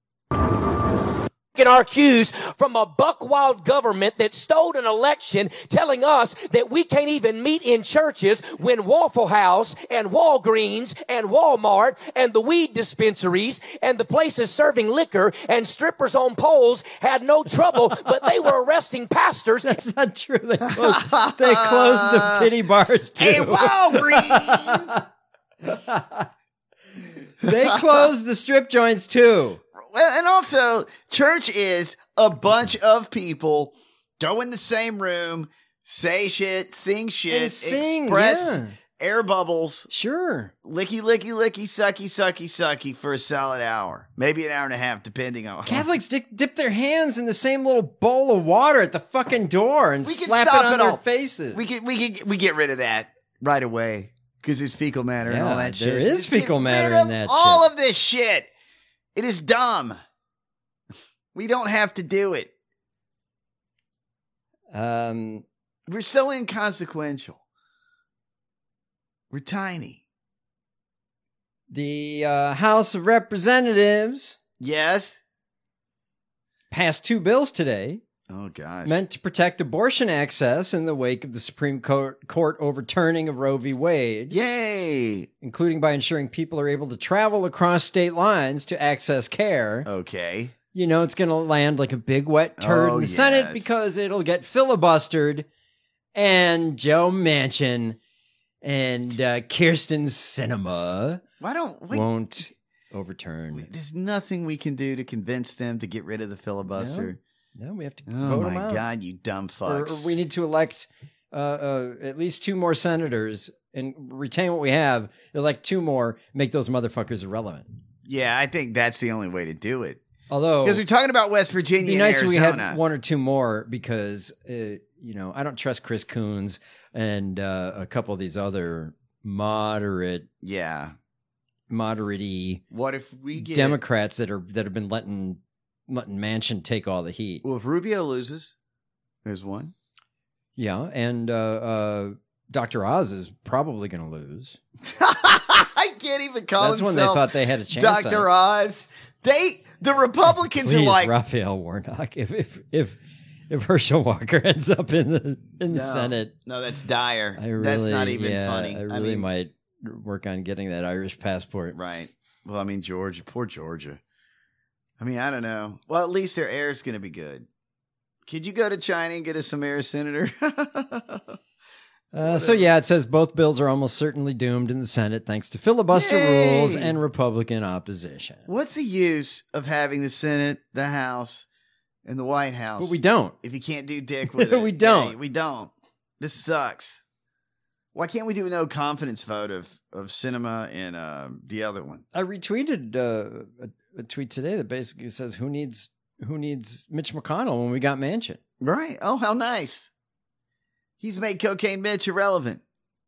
In our cues from a buck-wild government that stole an election, telling us that we can't even meet in churches when Waffle House and Walgreens and Walmart and the weed dispensaries and the places serving liquor and strippers on poles had no trouble, but they were arresting pastors. That's not true. They closed the titty bars too. Hey, Walgreens! They closed the strip joints too. Well, and also, church is a bunch of people go in the same room, say shit, sing shit, And sing, express yeah. air bubbles. Sure. Licky, licky, licky, sucky, sucky, sucky for a solid hour. Maybe an hour and a half, depending on. Catholics dip their hands in the same little bowl of water at the fucking door and We can slap it stop on it their all. faces. We get rid of that right away because there's fecal matter and Yeah, all that shit. there is Just get fecal matter rid in of that all shit. of this shit. It is dumb. We don't have to do it. We're so inconsequential. We're tiny. The House of Representatives, yes, passed 2 bills today. Oh, gosh. Meant to protect abortion access in the wake of the Supreme Court overturning of Roe v. Wade. Yay! Including by ensuring people are able to travel across state lines to access care. Okay. You know, it's going to land like a big wet turd in the Senate because it'll get filibustered. And Joe Manchin and Kirsten Sinema won't overturn. There's nothing we can do to convince them to get rid of the filibuster. No, we have to Oh, vote them my out. God, you dumb Or fucks. we need to elect at least 2 more senators and retain what we have. Elect 2 more, make those motherfuckers irrelevant. Yeah, I think that's the only way to do it. Although, because we're talking about West Virginia it'd be and nice if we Arizona. had 1 or 2 more because, you know, I don't trust Chris Coons and a couple of these other moderate-y What if we get Democrats that have been letting Manchin take all the heat. Well, if Rubio loses, there's one. Yeah, and Dr. Oz is probably going to lose. I can't even call That's when they himself thought they had a chance. Dr. Oz. The Republicans Please, are like Raphael Warnock. If Herschel Walker ends up in the Senate, No, that's dire. that's That's not even funny. I really might work on getting that Irish passport. Right. Well, I mean, Georgia, poor Georgia. I mean, I don't know. Well, at least their air is going to be good. Could you go to China and get us some air, Senator? So yeah, it says both bills are almost certainly doomed in the Senate thanks to filibuster Yay! rules and Republican opposition. What's the use of having the Senate, the House, and the White House? But we don't. If you can't do dick with it. We don't. Yeah, we don't. This sucks. Why can't we do a no confidence vote of Sinema and the other one? I retweeted a tweet today that basically says who needs Mitch McConnell when we got Manchin. Right. Oh, how nice. He's made Cocaine Mitch irrelevant.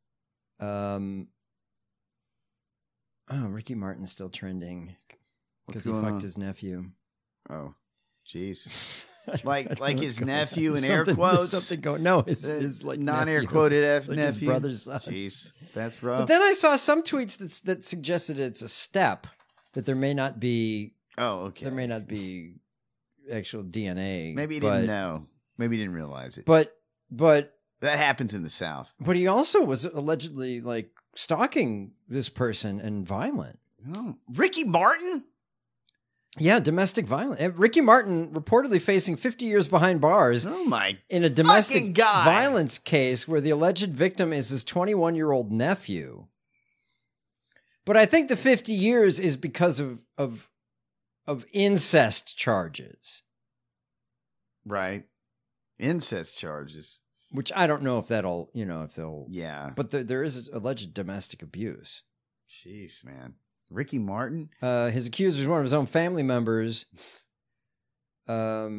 Ricky Martin's still trending because What's he going fucked on? his nephew. Oh, jeez. I don't like know his what's going nephew on. in air There's quotes. something going. No, his like non-air nephew. quoted Like nephew. his brother's son. Jeez, that's rough. But then I saw some tweets that suggested it's a step that there may not be. Oh, okay. There may not be actual DNA. Maybe he but- didn't know. Maybe he didn't realize it. But That happens in the South. But he also was allegedly like stalking this person and violent. Oh, Ricky Martin? Yeah, domestic violence. Ricky Martin reportedly facing 50 years behind bars. Oh my! In a domestic violence case where the alleged victim is his 21-year-old nephew. But I think the 50 years is because of incest charges. Right. Incest charges. Which I don't know if that'll, if they'll. Yeah. But there is alleged domestic abuse. Jeez, man. Ricky Martin? His accuser is one of his own family members. His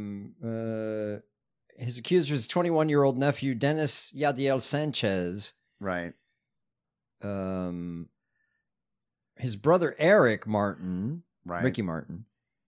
accuser is 21-year-old nephew, Dennis Yadiel Sanchez. Right. His brother, Eric Martin, right. Ricky Martin,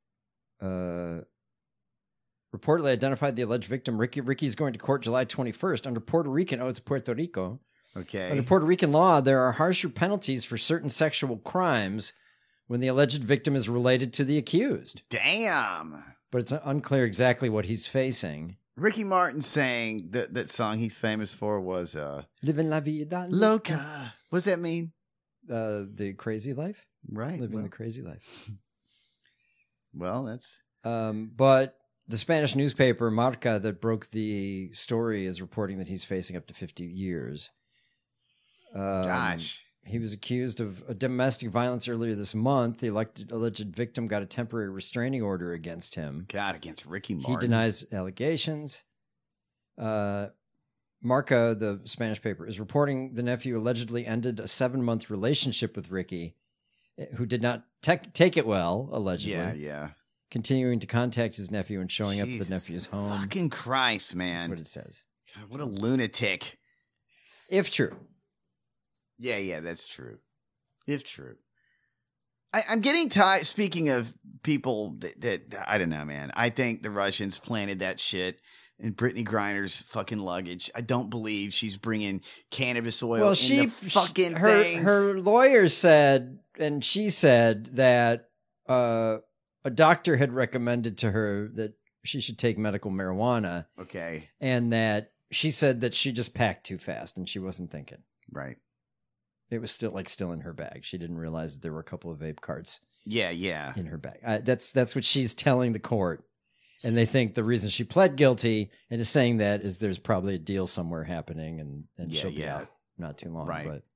reportedly identified the alleged victim. Ricky's going to court July 21st under Puerto Rican. Oh, it's Puerto Rico. Okay. Under Puerto Rican law, there are harsher penalties for certain sexual crimes when the alleged victim is related to the accused. Damn. But it's unclear exactly what he's facing. Ricky Martin sang that song he's famous for was Living La Vida Loca. What does that mean? The crazy life? Right. Living the crazy life. Well, that's... But the Spanish newspaper Marca that broke the story is reporting that he's facing up to 50 years. Gosh. He was accused of a domestic violence earlier this month. The alleged victim got a temporary restraining order against him. God, against Ricky Martin. He denies allegations. Marca, the Spanish paper, is reporting the nephew allegedly ended a 7-month relationship with Ricky, who did not take it well, allegedly. Yeah. Continuing to contact his nephew and showing up at the nephew's home. Fucking Christ, man. That's what it says. God, what a lunatic. If true. Yeah, that's true. If true. I'm getting tired. Speaking of people that I don't know, man. I think the Russians planted that shit in Brittany Griner's fucking luggage. I don't believe she's bringing cannabis oil in the fucking things. Her lawyer said, and she said that a doctor had recommended to her that she should take medical marijuana. Okay. And that she said that she just packed too fast and she wasn't thinking. Right. It was still in her bag. She didn't realize that there were a couple of vape carts. Yeah. In her bag. That's what she's telling the court. And they think the reason she pled guilty and is saying that is there's probably a deal somewhere happening and she'll be out not too long. Right. But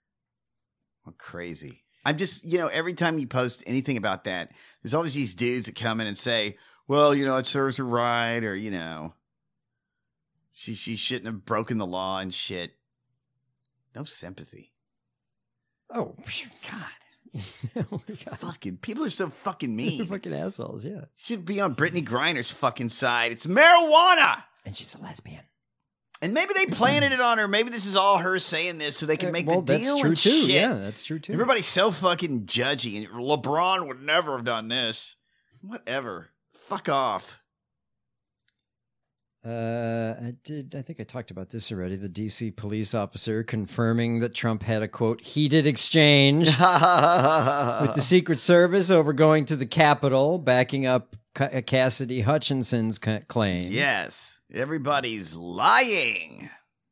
crazy. I'm just, every time you post anything about that, there's always these dudes that come in and say, well, it serves her right, or, she shouldn't have broken the law and shit. No sympathy. Oh, God. Fucking people are so fucking mean. They're fucking assholes, yeah. Should be on Brittany Griner's fucking side. It's marijuana. And she's a lesbian. And maybe they planted it on her. Maybe this is all her saying this so they can make the deal. That's true and too. shit. Yeah, that's true too. Everybody's so fucking judgy. And LeBron would never have done this. Whatever. Fuck off. I think I talked about this already. The DC police officer confirming that Trump had a, quote, heated exchange with the Secret Service over going to the Capitol, backing up Cassidy Hutchinson's claims. Yes. Everybody's lying.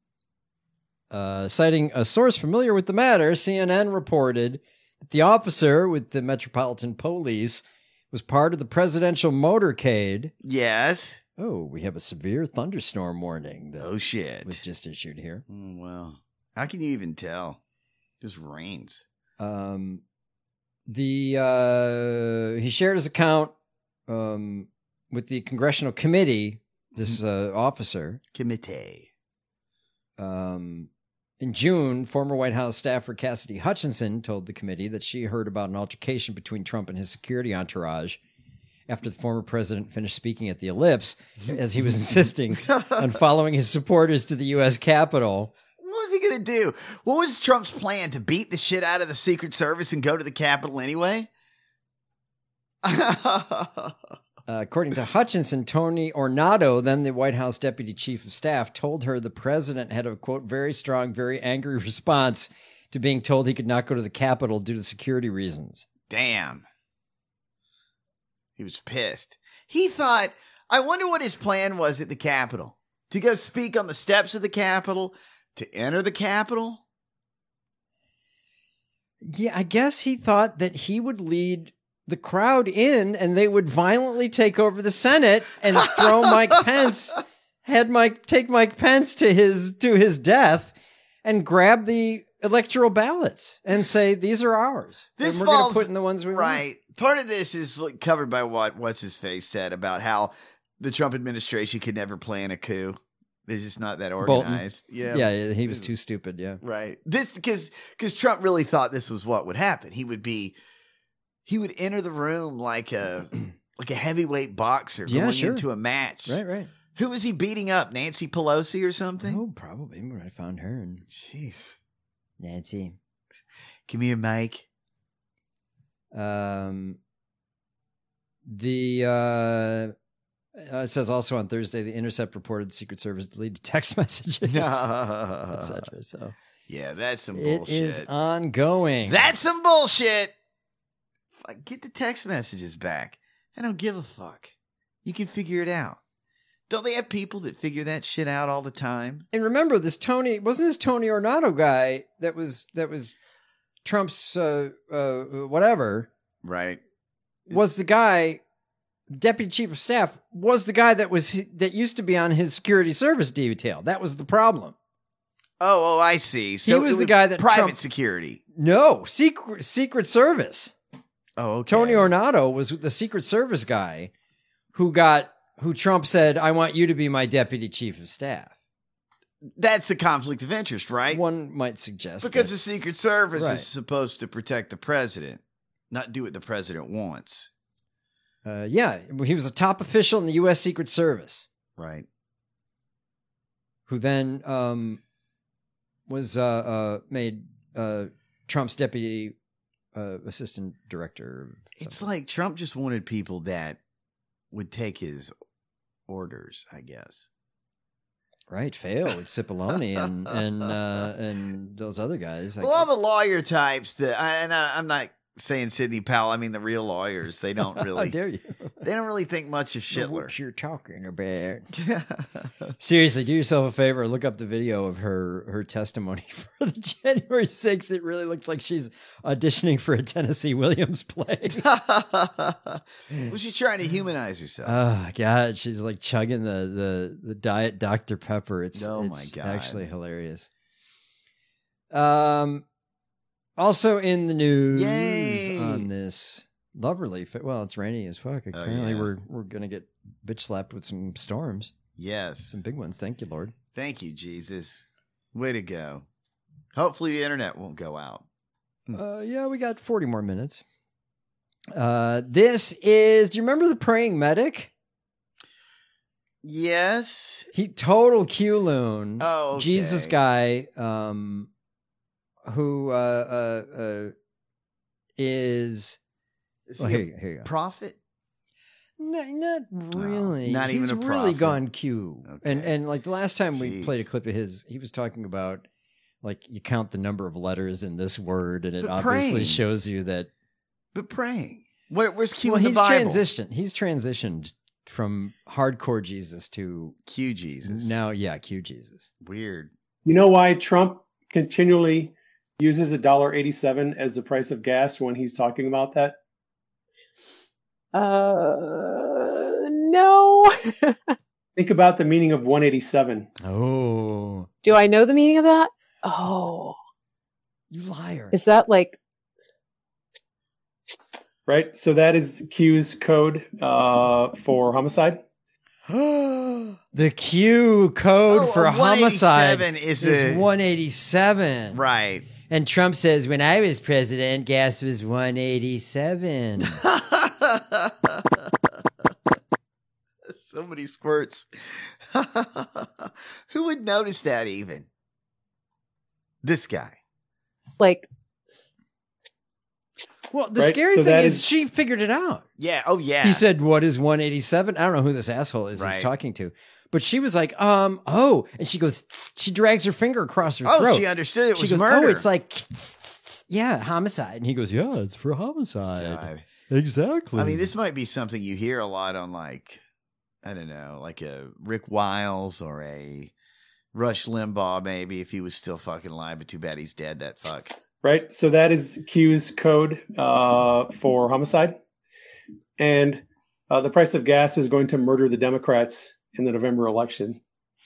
Citing a source familiar with the matter, CNN reported that the officer with the Metropolitan Police was part of the presidential motorcade. Yes. Oh, we have a severe thunderstorm warning. Oh, shit. Was just issued here. Well, how can you even tell? It just rains. He shared his account with the congressional committee, this officer. Committee. In June, former White House staffer Cassidy Hutchinson told the committee that she heard about an altercation between Trump and his security entourage after the former president finished speaking at the Ellipse, as he was insisting on following his supporters to the U.S. Capitol. What was he going to do? What was Trump's plan? To beat the shit out of the Secret Service and go to the Capitol anyway? According to Hutchinson, Tony Ornato, then the White House deputy chief of staff, told her the president had a, quote, very strong, very angry response to being told he could not go to the Capitol due to security reasons. Damn. He was pissed. He thought, I wonder what his plan was at the Capitol. To go speak on the steps of the Capitol, to enter the Capitol? Yeah, I guess he thought that he would lead the crowd in and they would violently take over the Senate and throw Mike Pence, take Mike Pence to his death and grab the electoral ballots and say, these are ours. This and we're falls, going to put in the ones we right. Part of this is covered by what's his face said about how the Trump administration could never plan a coup. They're just not that organized. Bolton. Yeah, he was too stupid. Yeah, right. This because Trump really thought this was what would happen. He would enter the room like a heavyweight boxer going into a match. Right. Who was he beating up? Nancy Pelosi or something? Oh, probably when I found her. And jeez, Nancy, give me a mic. It says also on Thursday, The Intercept reported the Secret Service deleted text messages, etc. So yeah, that's some bullshit. It is ongoing. That's some bullshit. Get the text messages back. I don't give a fuck. You can figure it out. Don't they have people that figure that shit out all the time? And remember, wasn't this Tony Ornato guy that was Trump's whatever? Right. Was the guy, deputy chief of staff, was the guy that used to be on his security service detail. That was the problem. Oh, I see. So he was the guy that private security. No, Secret Service. Oh, okay. Tony Ornato was the Secret Service guy who Trump said, I want you to be my deputy chief of staff. That's a conflict of interest, right? One might suggest. Because the Secret Service right. is supposed to protect the president, not do what the president wants. Yeah, he was a top official in the U.S. Secret Service. Right. Who then was made Trump's deputy assistant director. It's like Trump just wanted people that would take his orders, I guess. Right, Fail with Cipollone and those other guys. Well, all the lawyer types I'm not saying Sidney Powell. I mean the real lawyers. They don't really. How dare you? They don't really think much of Schindler. What you're talking about? Seriously, do yourself a favor. Look up the video of her testimony for the January 6th. It really looks like she's auditioning for a Tennessee Williams play. Was she trying to humanize herself? Oh God, she's like chugging the diet Dr. Pepper. It's my God, actually hilarious. Also in the news on this love relief. Well, it's rainy as fuck. Apparently, we're gonna get bitch slapped with some storms. Yes, some big ones. Thank you, Lord. Thank you, Jesus. Way to go. Hopefully, the internet won't go out. Yeah, we got 40 more minutes. This is. Do you remember the praying medic? Yes. He total Q-loon. Oh, okay. Jesus guy. Who is here you go. Prophet? No, not really. Not even He's a really prophet. gone Q. Okay. And like the last time we played a clip of his, he was talking about like you count the number of letters in this word, and it But obviously praying. shows you that. But praying. Where's Q Well, in the he's Bible? He's transitioned from hardcore Jesus to Q Jesus. Now, yeah, Q Jesus. Weird. You know why Trump continually uses $1.87 as the price of gas when he's talking about that? No. Think about the meaning of 187. Oh. Do I know the meaning of that? Oh. You liar. Is that like... Right? So that is Q's code for homicide. The Q code for homicide 187 is 187. Right. And Trump says, when I was president, gas was 187. So many squirts. Who would notice that even? This guy. Like... Well, the Right, scary so thing that is is- she figured it out. Yeah. Oh, yeah. He said, what is 187? I don't know who this asshole is Right. he's talking to. But she was like, oh. And she goes, tss, she drags her finger across her throat. Oh, she understood it She was goes, murder. oh, it's like, tss, tss, tss. Yeah, homicide. And he goes, yeah, it's for homicide. God. Exactly. I mean, this might be something you hear a lot on like I don't know, like a Rick Wiles or a Rush Limbaugh, maybe, if he was still fucking alive, but too bad he's dead, that fuck. Right. So that is Q's code for homicide. And the price of gas is going to murder the Democrats in the November election.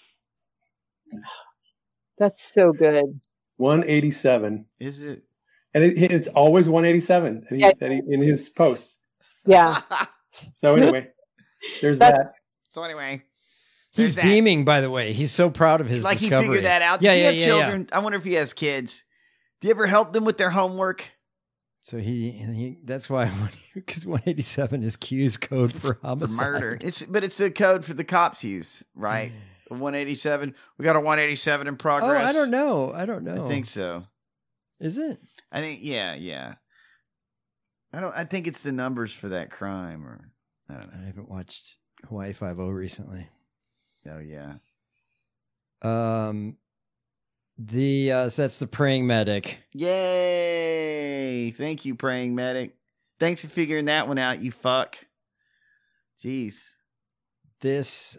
That's so good. 187. Is it? And it's always 187 in his posts. Yeah. So anyway, there's that. So anyway. He's beaming, by the way. He's so proud of his like discovery. He figured that out. Yeah, Does he have yeah. children? I wonder if he has kids. Do you ever help them with their homework? So he that's why, because 187 is Q's code for homicide. For murder. But it's the code for the cops use, right? 187. We got a 187 in progress. Oh, I don't know. I think so. Is it? I think yeah. I think it's the numbers for that crime, or I don't know. I haven't watched Hawaii Five-0 recently. Oh yeah. So that's the praying medic. Yay! Thank you, praying medic. Thanks for figuring that one out, you fuck. Jeez. This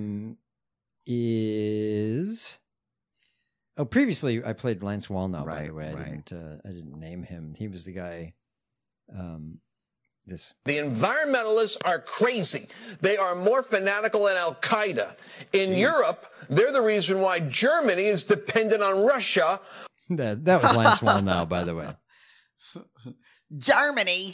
is. Oh, previously I played Lance Wallnau. By the way, I didn't name him. He was the guy. The environmentalists are crazy. They are more fanatical than Al-Qaeda. In Europe, they're the reason why Germany is dependent on Russia. That was Lance Wallnau, by the way. Germany.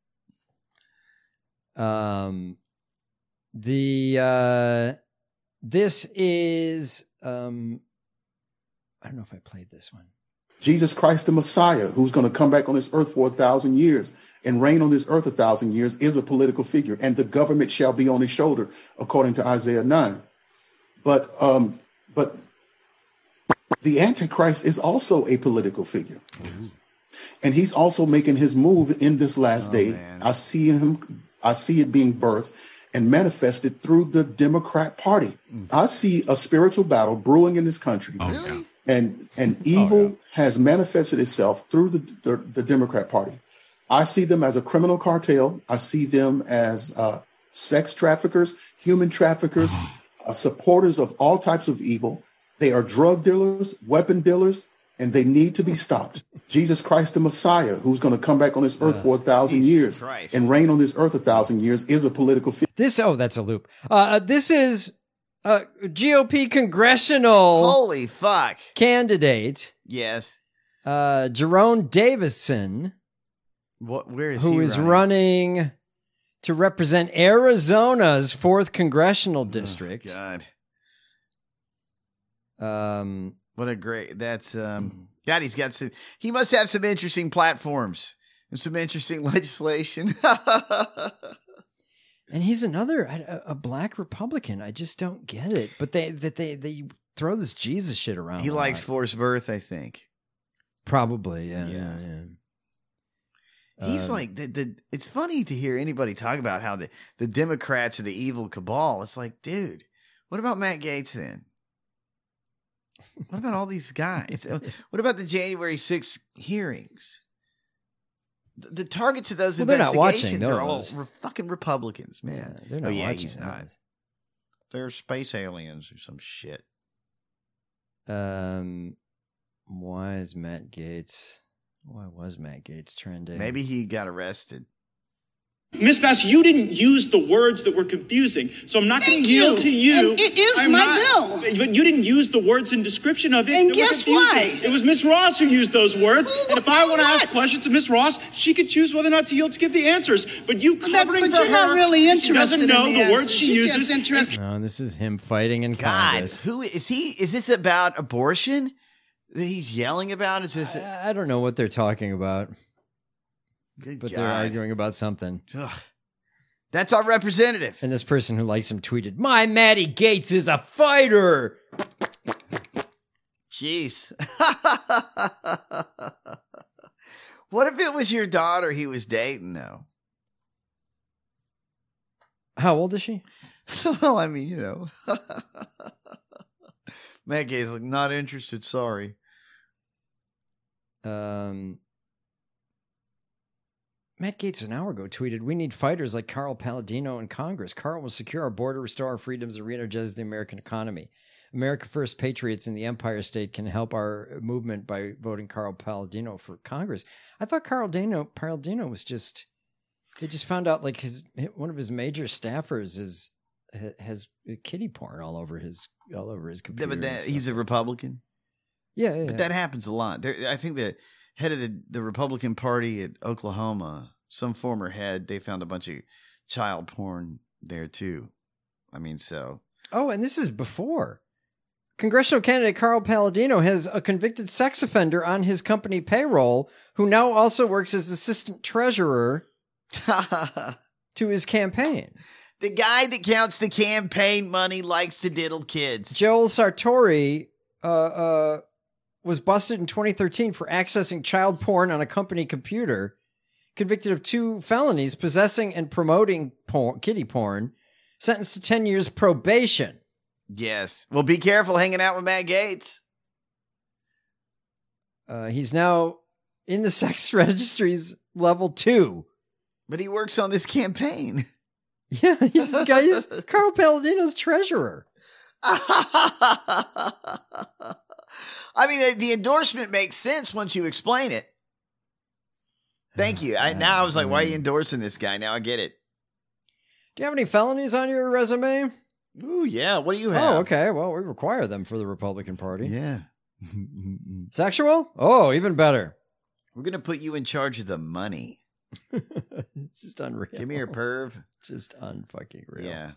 This is I don't know if I played this one. Jesus Christ, the Messiah, who's going to come back on this earth for 1,000 years and reign on this earth 1,000 years, is a political figure, and the government shall be on his shoulder, according to Isaiah 9. But the Antichrist is also a political figure, and he's also making his move in this last day. Man. I see it being birthed and manifested through the Democrat Party. I see a spiritual battle brewing in this country. Really? And evil has manifested itself through the Democrat Party. I see them as a criminal cartel. I see them as sex traffickers, human traffickers, supporters of all types of evil. They are drug dealers, weapon dealers, and they need to be stopped. Jesus Christ, the Messiah, who's going to come back on this earth for 1,000 years Christ. And reign on this earth 1,000 years, is a political figure. That's a loop. This is GOP congressional holy fuck candidate. Yes. Jerome Davison. Where is who he is running to represent Arizona's 4th congressional district. God. What a great God, he must have some interesting platforms and some interesting legislation. And he's a black Republican. I just don't get it. But they throw this Jesus shit around. He likes forced birth, I think. Probably, yeah. He's like it's funny to hear anybody talk about how the Democrats are the evil cabal. It's like, dude, what about Matt Gaetz then? What about all these guys? What about the January 6th hearings? The targets of those investigations are all fucking Republicans, man. Yeah, they're not watching. He's not. They're space aliens or some shit. Why was Matt Gaetz trending? Maybe he got arrested. Ms. Bass, you didn't use the words that were confusing, so I'm not going to yield to you. And it is bill. But you didn't use the words in description of it. And guess why? It was Ms. Ross who used those words. And if I want to ask questions of Ms. Ross, she could choose whether or not to yield to give the answers. But you covering for her, not really interested. She doesn't know in the words she uses. No, this is him fighting in Congress. Who is he? Is this about abortion that he's yelling about? Is this? I don't know what they're talking about. Good but God. They're arguing about something. Ugh. That's our representative. And this person who likes him tweeted, "My Maddie Gaetz is a fighter." Jeez. What if it was your daughter he was dating, though? How old is she? Well, I mean, Matt Gaetz, like, not interested, sorry. Matt Gaetz an hour ago tweeted, "We need fighters like Carl Palladino in Congress. Carl will secure our border, restore our freedoms, and re-energize the American economy. America First patriots in the Empire State can help our movement by voting Carl Palladino for Congress." I thought Palladino was just... They just found out like one of his major staffers has kiddie porn all over his computer. Yeah, but he's a Republican. Yeah. But that happens a lot. I think the head of the Republican Party at Oklahoma, some former head, they found a bunch of child porn there too. I mean, so. Oh, and this is before. Congressional candidate Carl Palladino has a convicted sex offender on his company payroll who now also works as assistant treasurer to his campaign. The guy that counts the campaign money likes to diddle kids. Joel Sartori was busted in 2013 for accessing child porn on a company computer, convicted of 2 felonies, possessing and promoting kiddie porn, sentenced to 10 years probation. Yes. Well, be careful hanging out with Matt Gaetz. He's now in the sex registry's level 2. But he works on this campaign. Yeah, he's Carl Palladino's treasurer. I mean, the endorsement makes sense once you explain it. Thank you. Now I was like, why are you endorsing this guy? Now I get it. Do you have any felonies on your resume? Ooh, yeah. What do you have? Oh, okay. Well, we require them for the Republican Party. Yeah. Sexual? Oh, even better. We're going to put you in charge of the money. It's just unreal. Give me your perv. Just unfucking real. Yeah.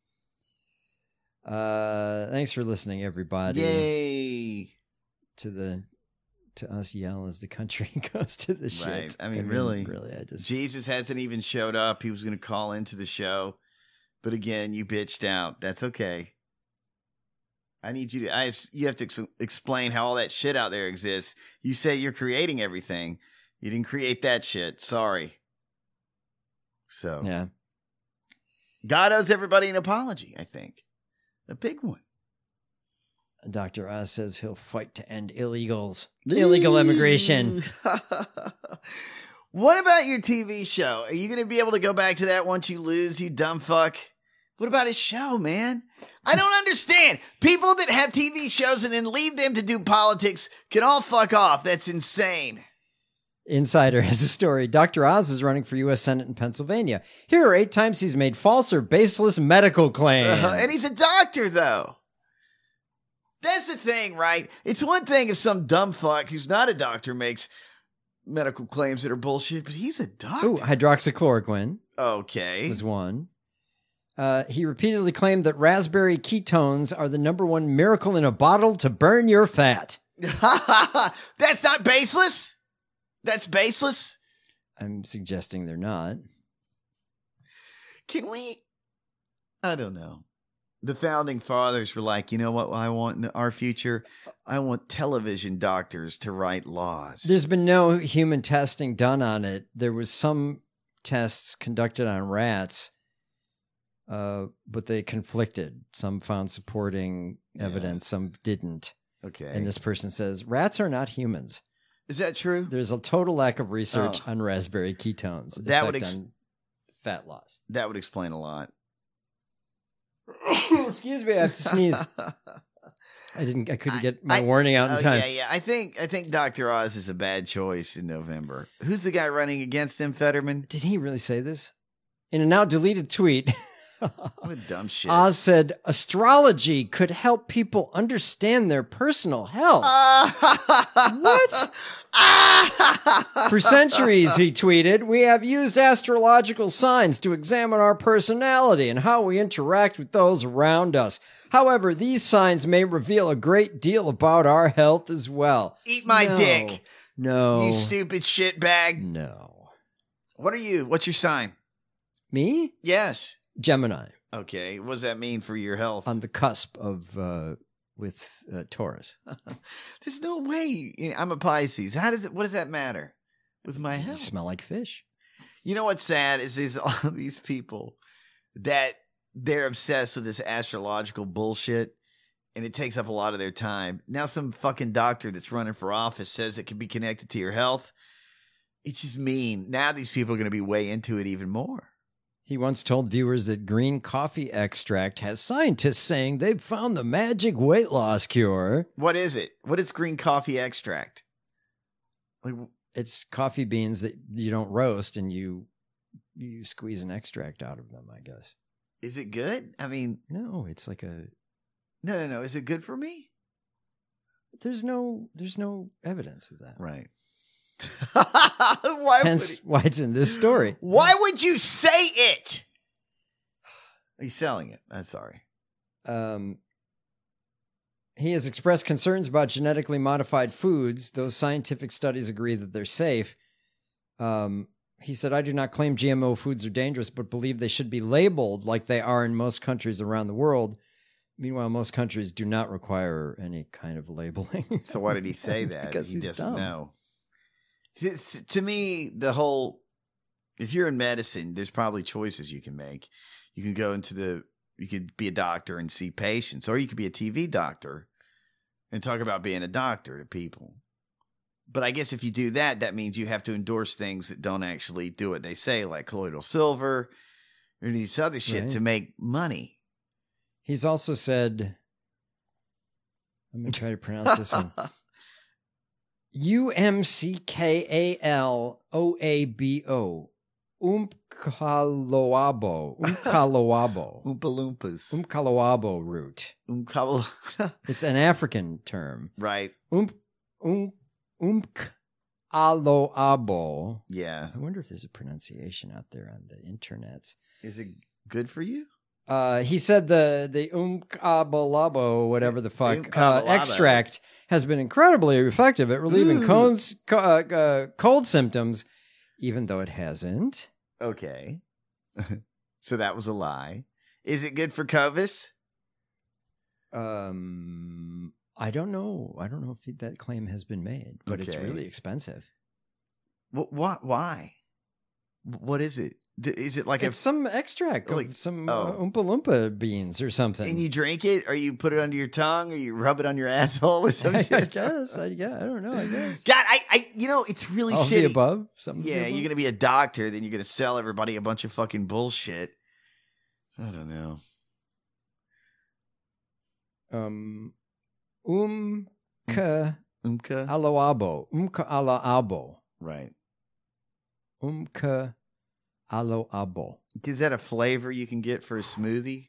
Thanks for listening, everybody. Yay. To us yell as the country goes to the shit. Right. I mean, really, I just... Jesus hasn't even showed up. He was going to call into the show. But again, you bitched out. That's okay. I need you to, you have to explain how all that shit out there exists. You say you're creating everything. You didn't create that shit. Sorry. So. Yeah. God owes everybody an apology, I think. A big one. Dr. Oz says he'll fight to end illegal immigration. What about your TV show? Are you going to be able to go back to that once you lose, you dumb fuck? What about his show, man? I don't understand. People that have TV shows and then leave them to do politics can all fuck off. That's insane. Insider has a story. Dr. Oz is running for U.S. Senate in Pennsylvania. Here are 8 times he's made false or baseless medical claims. And he's a doctor, though. That's the thing, right? It's one thing if some dumb fuck who's not a doctor makes medical claims that are bullshit, but he's a doctor. Ooh, hydroxychloroquine. Okay. Was one. He repeatedly claimed that raspberry ketones are the #1 miracle in a bottle to burn your fat. That's not baseless? That's baseless? I'm suggesting they're not. Can we? I don't know. The founding fathers were like, you know what I want in our future? I want television doctors to write laws. There's been no human testing done on it. There was some tests conducted on rats, but they conflicted. Some found supporting evidence, some didn't. Okay. And this person says, rats are not humans. Is that true? There's a total lack of research on raspberry ketones. That would on fat loss. That would explain a lot. Excuse me, I have to sneeze. I couldn't get my warning out in time. Yeah. I think Dr. Oz is a bad choice in November. Who's the guy running against him, Fetterman? Did he really say this? In a now deleted tweet, what dumb shit. Oz said astrology could help people understand their personal health. What? For centuries, he tweeted, we have used astrological signs to examine our personality and how we interact with those around us. However, these signs may reveal a great deal about our health as well. Eat my dick. No. You stupid shitbag. No. What are you? What's your sign? Me? Yes. Gemini. Okay. What does that mean for your health? On the cusp of with Taurus. There's no way. I'm a Pisces. What does that matter with my health? You smell like fish. You know what's sad is all these people that they're obsessed with this astrological bullshit, and it takes up a lot of their time. Now some fucking doctor that's running for office says it can be connected to your health. It's just mean. Now these people are going to be way into it even more. He once told viewers that green coffee extract has scientists saying they've found the magic weight loss cure. What is it? What is green coffee extract? It's coffee beans that you don't roast and you squeeze an extract out of them, I guess. Is it good? I mean... No, it's like a... No. Is it good for me? There's no evidence of that. Right. Hence why it's in this story. Why would you say it? He's selling it. I'm sorry. He has expressed concerns about genetically modified foods. Those scientific studies agree that they're safe. He said, I do not claim GMO foods are dangerous, but believe they should be labeled like they are in most countries around the world. Meanwhile, most countries do not require any kind of labeling. So why did he say that? Because he he's doesn't dumb. know. To me, if you're in medicine, there's probably choices you can make. You can go you could be a doctor and see patients, or you could be a TV doctor and talk about being a doctor to people. But I guess if you do that, that means you have to endorse things that don't actually do what they say, like colloidal silver or these other shit to make money. He's also said, let me try to pronounce this one. UMCKALOABO. Umkaloabo. Oompa Loompas. Umkaloabo root. It's an African term. Right. Umkaloabo. Yeah. I wonder if there's a pronunciation out there on the internets. Is it good for you? He said the umkabalabo, whatever the fuck, extract has been incredibly effective at relieving cold symptoms, even though it hasn't. Okay. So that was a lie. Is it good for Covis? I don't know. I don't know if that claim has been made, but it's really expensive. Why? What is it? Is it like it's some extract, like some Oompa Loompa beans or something? And you drink it, or you put it under your tongue, or you rub it on your asshole, or something? I guess. I don't know. I guess. God, it's really all shitty. The above. Something. Yeah, you're gonna be a doctor, then you're gonna sell everybody a bunch of fucking bullshit. I don't know. Umka aloabo. Right. Umka aloabo. Is that a flavor you can get for a smoothie?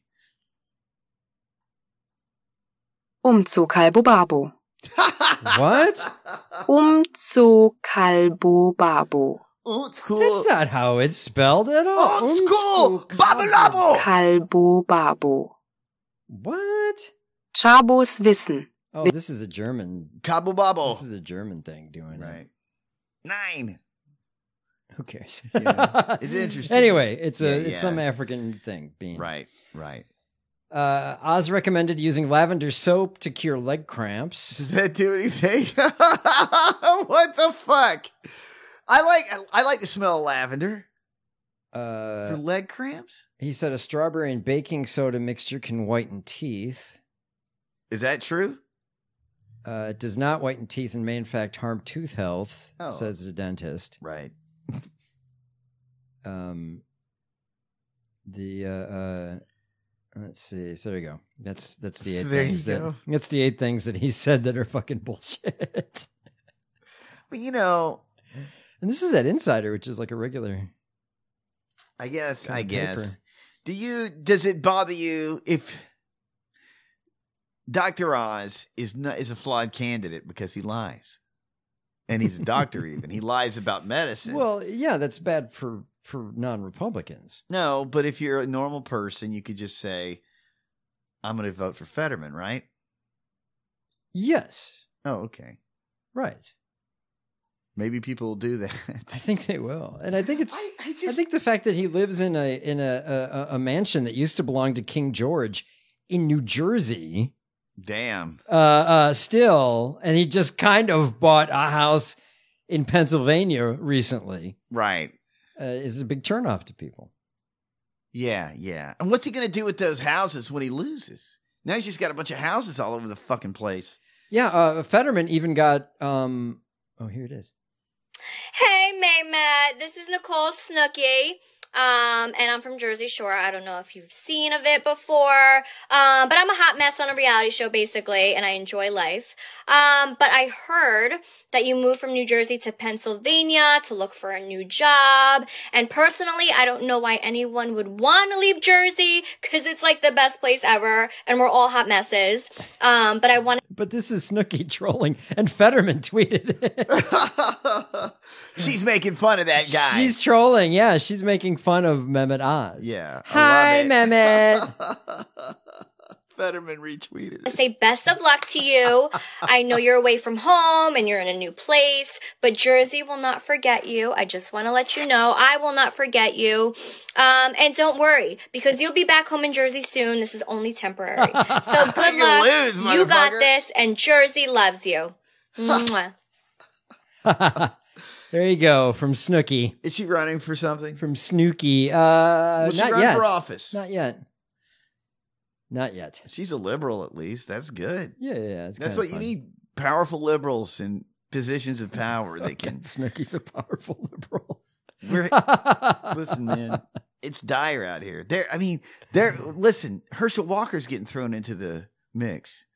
Umzukalbubabo. What? Umzukalbubabo. That's not how it's spelled at all. Kalbubabo. What? Chabos Wissen. Oh, this is a German. Kabubabo. This is a German thing doing it. Right. 9. Who cares? Yeah. It's interesting. Anyway, it's some African thing. Bean. Right. Oz recommended using lavender soap to cure leg cramps. Does that do anything? What the fuck? I like the smell of lavender. For leg cramps? He said a strawberry and baking soda mixture can whiten teeth. Is that true? It does not whiten teeth and may in fact harm tooth health, says the dentist. Right. Let's see. So there you go. That's the 8 There things you go. that's the 8 things that he said that are fucking bullshit. But and this is at Insider, which is like a regular. I guess. paper. Does it bother you if Dr. Oz is a flawed candidate because he lies? And he's a doctor even. He lies about medicine. Well, yeah, that's bad for non-Republicans. No, but if you're a normal person, you could just say, I'm going to vote for Fetterman, right? Yes. Oh, okay. Right. Maybe people will do that. I think they will. And I think I think the fact that he lives in a mansion that used to belong to King George in New Jersey. Damn. Still, and he just kind of bought a house in Pennsylvania recently. Right. Is a big turnoff to people. Yeah. And what's he going to do with those houses when he loses? Now he's just got a bunch of houses all over the fucking place. Yeah. Fetterman even got, here it is. Hey, Maymet. This is Nicole Snooki. And I'm from Jersey Shore. I don't know if you've seen of it before. But I'm a hot mess on a reality show, basically, and I enjoy life. But I heard that you moved from New Jersey to Pennsylvania to look for a new job. And personally, I don't know why anyone would want to leave Jersey, because it's like the best place ever, and we're all hot messes. But I want But this is Snooki trolling, and Fetterman tweeted it. She's making fun of that guy. She's trolling, yeah. She's making fun of Mehmet Oz. Yeah. Hi, Mehmet. Fetterman retweeted. to say best of luck to you. I know you're away from home and you're in a new place, but Jersey will not forget you. I just want to let you know I will not forget you. And don't worry, because you'll be back home in Jersey soon. This is only temporary. So good luck. You got this, and Jersey loves you. Mwah. There you go, from Snooki. Is she running for something? From Snooki. Will she Not run yet. for office? Not yet. Not yet. She's a liberal, at least. That's good. Yeah. It's That's kinda what fun. you need. Powerful liberals in positions of power. They can. Snooki's a powerful liberal. Listen, man, it's dire out here. Listen, Herschel Walker's getting thrown into the mix.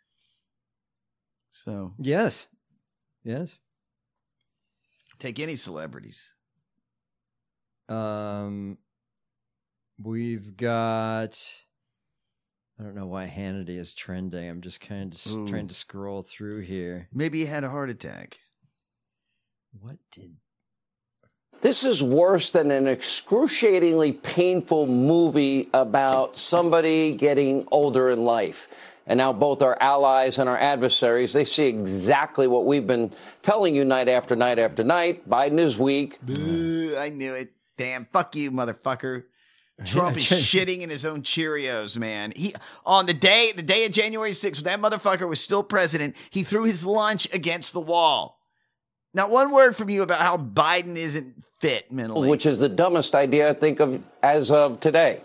So Yes. Take any celebrities. We've got. I don't know why Hannity is trending. I'm just kind of trying to scroll through here. Maybe he had a heart attack. What did? This is worse than an excruciatingly painful movie about somebody getting older in life. And now both our allies and our adversaries, they see exactly what we've been telling you night after night after night. Biden is weak. I knew it. Damn, fuck you, motherfucker. Trump is shitting in his own Cheerios, man. He on the day of January 6th, when that motherfucker was still president, he threw his lunch against the wall. Not one word from you about how Biden isn't fit mentally. Which is the dumbest idea I think of as of today.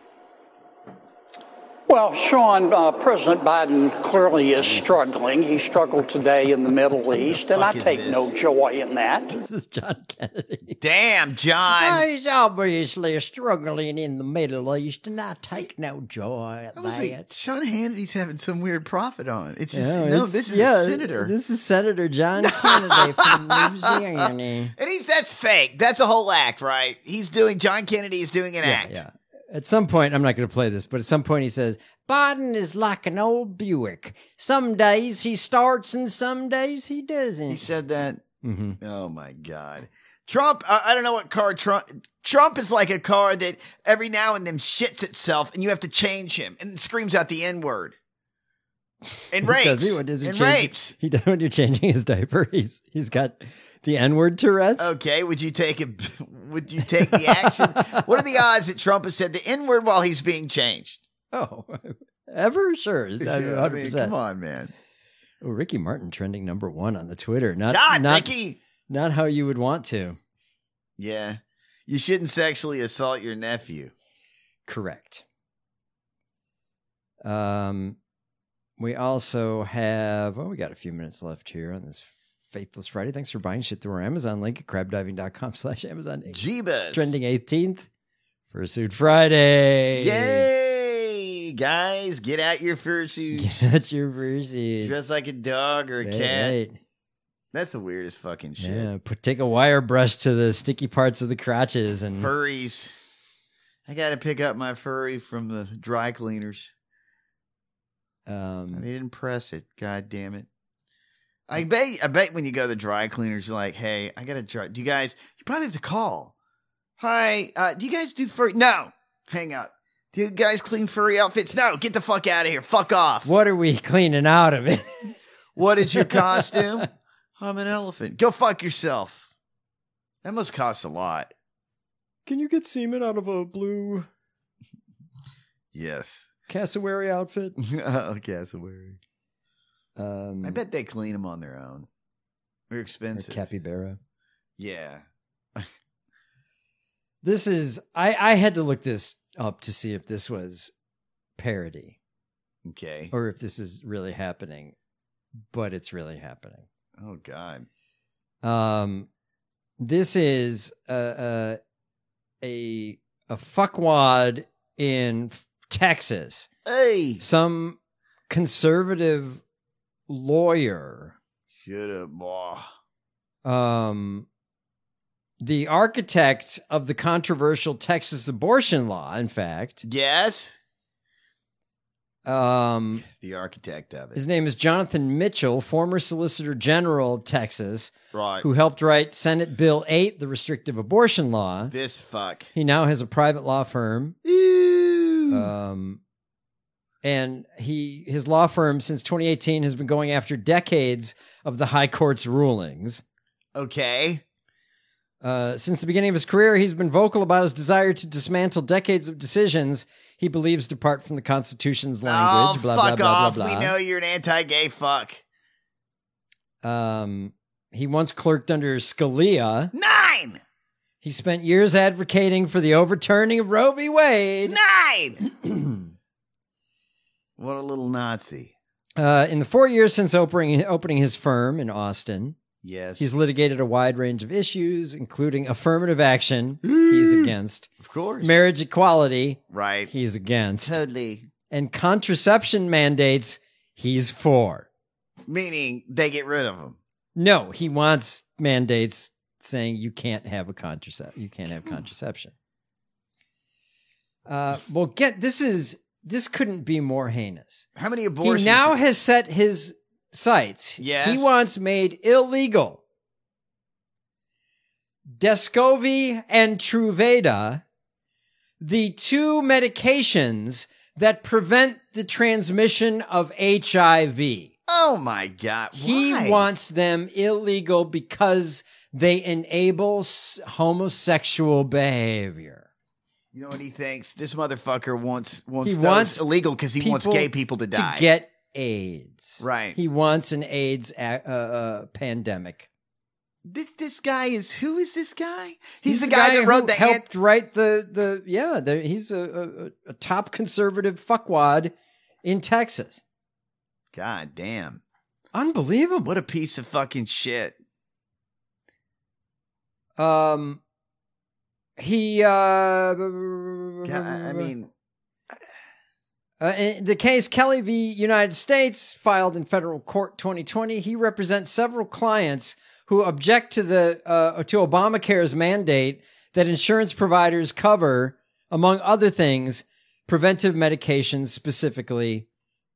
Well, Sean, President Biden clearly is struggling. He struggled today in the Middle East, and I take no joy in that. This is John Kennedy. Damn, John. He's obviously struggling in the Middle East, and I take no joy at I was like, that. Sean Hannity's having some weird profit on it. It's just, this is yeah, a senator. This is Senator John Kennedy from Louisiana. And that's fake. That's a whole act, right? John Kennedy is doing an act. Yeah. At some point, I'm not going to play this, but at some point he says, Biden is like an old Buick. Some days he starts and some days he doesn't. He said that? Mm-hmm. Oh, my God. Trump, I don't know what car Trump is like a car that every now and then shits itself and you have to change him and screams out the N-word. And rapes. Does he? What does he and change? rapes. He does when you're changing his diaper. He's got the N-word Tourette's. Okay, would you take the action? What are the odds that Trump has said the N-word while he's being changed? Oh, ever? Sure. 100%. Come on, man. Oh, Ricky Martin trending #1 on the Twitter. Ricky. Not how you would want to. Yeah. You shouldn't sexually assault your nephew. Correct. We also have, we got a few minutes left here on this Faithless Friday. Thanks for buying shit through our Amazon link at crabdiving.com/Amazon. Jeebus. Trending 18th. Fursuit Friday. Yay! Guys, get out your fursuits. Get out your fursuits. Dress like a dog or a cat. Right. That's the weirdest fucking shit. Yeah, take a wire brush to the sticky parts of the crotches and furries. I got to pick up my furry from the dry cleaners. They didn't press it. God damn it. I bet when you go to the dry cleaners, you're like, hey, I got to try. You probably have to call. Hi, do you guys do furry? No. Hang up. Do you guys clean furry outfits? No, get the fuck out of here. Fuck off. What are we cleaning out of it? What is your costume? I'm an elephant. Go fuck yourself. That must cost a lot. Can you get semen out of a blue Yes. cassowary outfit? Oh, cassowary. I bet they clean them on their own. They're expensive. Or capybara. Yeah. This is, I had to look this up to see if this was parody. Okay. Or if this is really happening. But it's really happening. Oh, God. This is a fuckwad in Texas. Hey, some conservative lawyer. Shut up, boy. The architect of the controversial Texas abortion law, in fact. Yes. The architect of it. His name is Jonathan Mitchell, former Solicitor General of Texas, right? Who helped write Senate Bill 8, the restrictive abortion law. This fuck. He now has a private law firm. And his law firm since 2018 has been going after decades of the high court's rulings. Okay. Since the beginning of his career, he's been vocal about his desire to dismantle decades of decisions he believes depart from the Constitution's language. Blah, fuck blah, off. blah, blah, blah. We know you're an anti-gay fuck. He once clerked under Scalia. 9! He spent years advocating for the overturning of Roe v. Wade. 9! What a little Nazi. In the 4 years since opening his firm in Austin, yes, he's litigated a wide range of issues, including affirmative action. He's against. Of course. Marriage equality. Right. He's against. Totally. And contraception mandates. He's for. Meaning they get rid of them. No, he wants mandates saying you can't have you can't have contraception. Well, this couldn't be more heinous. How many abortions? He now has set his sights. Yes. He wants made illegal Descovy and Truvada, the two medications that prevent the transmission of HIV. Oh my God. Why? He wants them illegal because they enable homosexual behavior. You know what he thinks? This motherfucker wants those illegal because he wants gay people to die. To get AIDS. Right. He wants an AIDS pandemic. This guy is, who is this guy? He's the guy that wrote helped write he's a top conservative fuckwad in Texas. God damn. Unbelievable. What a piece of fucking shit. In the case Kelly v. United States, filed in federal court 2020, he represents several clients who object to to Obamacare's mandate that insurance providers cover, among other things, preventive medications, specifically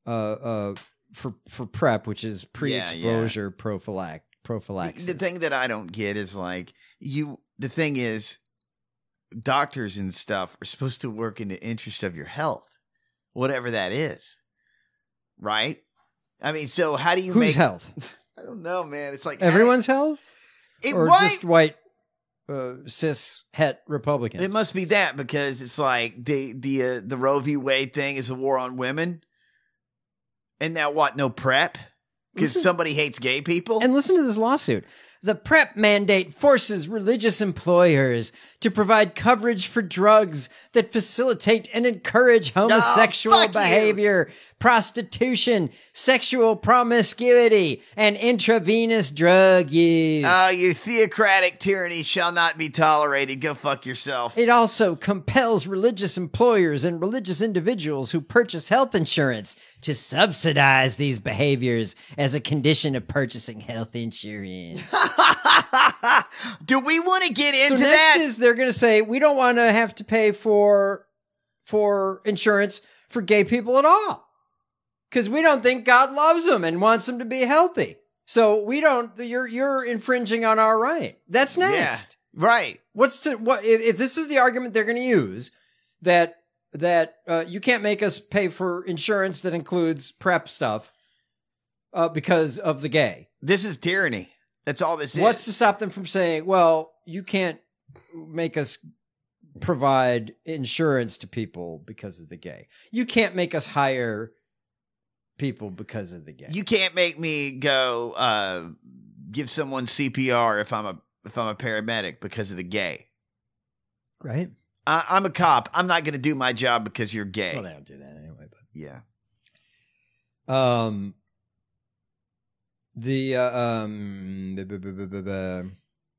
for PrEP, which is pre-exposure prophylaxis. The thing that I don't get is the thing is, doctors and stuff are supposed to work in the interest of your health, whatever that is, right? I mean, so how do you Whose health? I don't know, man. It's like everyone's health, or right? just white cis het Republicans. It must be that, because it's like the Roe v. Wade thing is a war on women, and now what? No PrEP because somebody hates gay people. And listen to this lawsuit. The PrEP mandate forces religious employers to provide coverage for drugs that facilitate and encourage homosexual behavior, prostitution, sexual promiscuity, and intravenous drug use. Oh, your theocratic tyranny shall not be tolerated. Go fuck yourself. It also compels religious employers and religious individuals who purchase health insurance to subsidize these behaviors as a condition of purchasing health insurance. Do we want to get into so that? Next is they're going to say we don't want to have to pay for insurance for gay people at all because we don't think God loves them and wants them to be healthy. So we don't. You're infringing on our right. That's next, right? If this is the argument they're going to use that you can't make us pay for insurance that includes PrEP stuff because of the gay. This is tyranny. That's all this is. What's to stop them from saying, well, you can't make us provide insurance to people because of the gay. You can't make us hire people because of the gay. You can't make me go give someone CPR if I'm a paramedic because of the gay. Right? I'm a cop. I'm not going to do my job because you're gay. Well, they don't do that anyway, but yeah.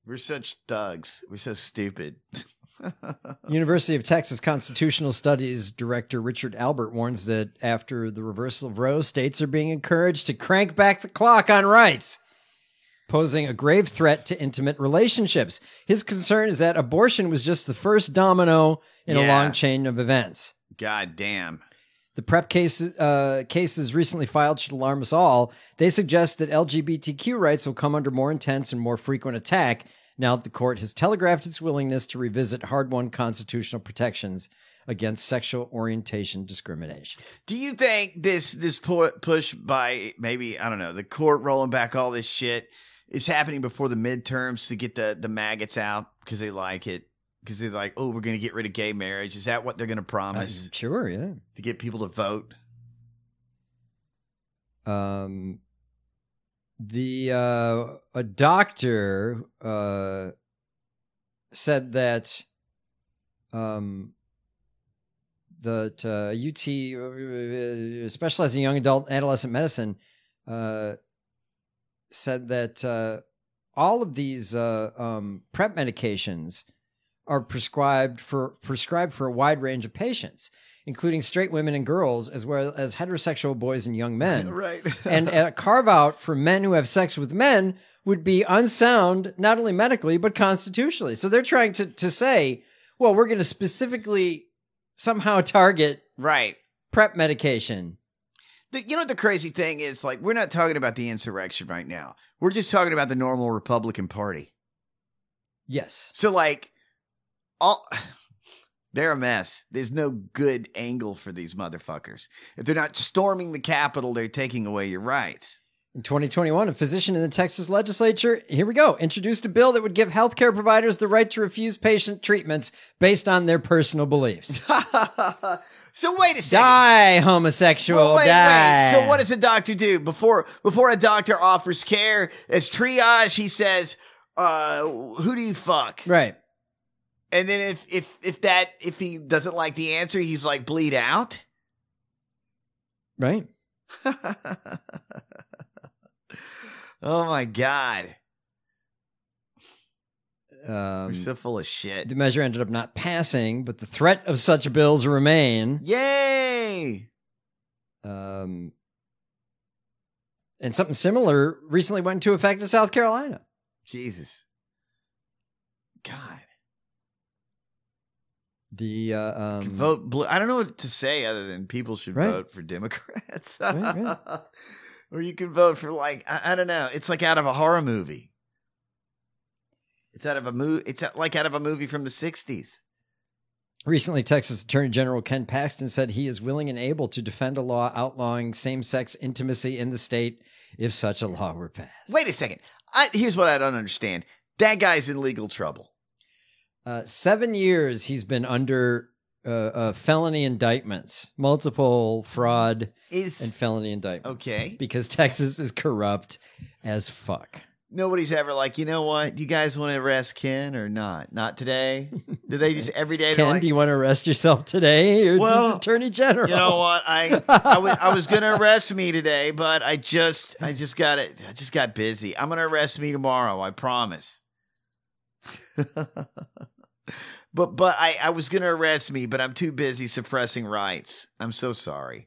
We're such thugs. We're so stupid. University of Texas Constitutional Studies Director Richard Albert warns that after the reversal of Roe, states are being encouraged to crank back the clock on rights, posing a grave threat to intimate relationships. His concern is that abortion was just the first domino in a long chain of events. God damn. The PrEP cases recently filed should alarm us all. They suggest that LGBTQ rights will come under more intense and more frequent attack now that the court has telegraphed its willingness to revisit hard-won constitutional protections against sexual orientation discrimination. Do you think this push by maybe, I don't know, the court rolling back all this shit is happening before the midterms to get the maggots out because they like it? Because they're like, oh, we're going to get rid of gay marriage. Is that what they're going to promise? Sure, yeah. To get people to vote? A doctor said that UT specializing in young adult adolescent medicine said that all of these PrEP medications are prescribed for a wide range of patients, including straight women and girls, as well as heterosexual boys and young men. Right. And a carve out for men who have sex with men would be unsound, not only medically, but constitutionally. So they're trying to say, well, we're going to specifically somehow target PrEP medication. You know what the crazy thing is? Like, we're not talking about the insurrection right now. We're just talking about the normal Republican Party. Yes. So, like, they're a mess. There's no good angle for these motherfuckers. If they're not storming the Capitol, they're taking away your rights. In 2021, a physician in the Texas legislature, here we go, introduced a bill that would give healthcare providers the right to refuse patient treatments based on their personal beliefs. So wait a second. Die, homosexual, wait. die. So what does a doctor do? Before a doctor offers care, as triage, he says, who do you fuck? Right. And then if he doesn't like the answer, he's like, bleed out? Right. Oh my God. We're so full of shit. The measure ended up not passing, but the threat of such bills remain. Yay! And something similar recently went into effect in South Carolina. Jesus. God. The vote blue. I don't know what to say other than people should vote for Democrats. Right. Or you can vote for, like, I don't know. It's like out of a horror movie. It's out of a movie. It's like out of a movie from the 60s. Recently, Texas Attorney General Ken Paxton said he is willing and able to defend a law outlawing same-sex intimacy in the state if such a law were passed. Wait a second. Here's what I don't understand. That guy's in legal trouble. 7 years he's been under felony indictments, multiple fraud and felony indictments. Okay. Because Texas is corrupt as fuck. Nobody's ever like, you know what? You guys want to arrest Ken or not? Not today? Do they just every day? Ken, like, do you want to arrest yourself today? Or it's Attorney General. You know what? I was going to arrest me today, but I just got busy. I'm going to arrest me tomorrow. I promise. But I was going to arrest me, but I'm too busy suppressing rights. I'm so sorry.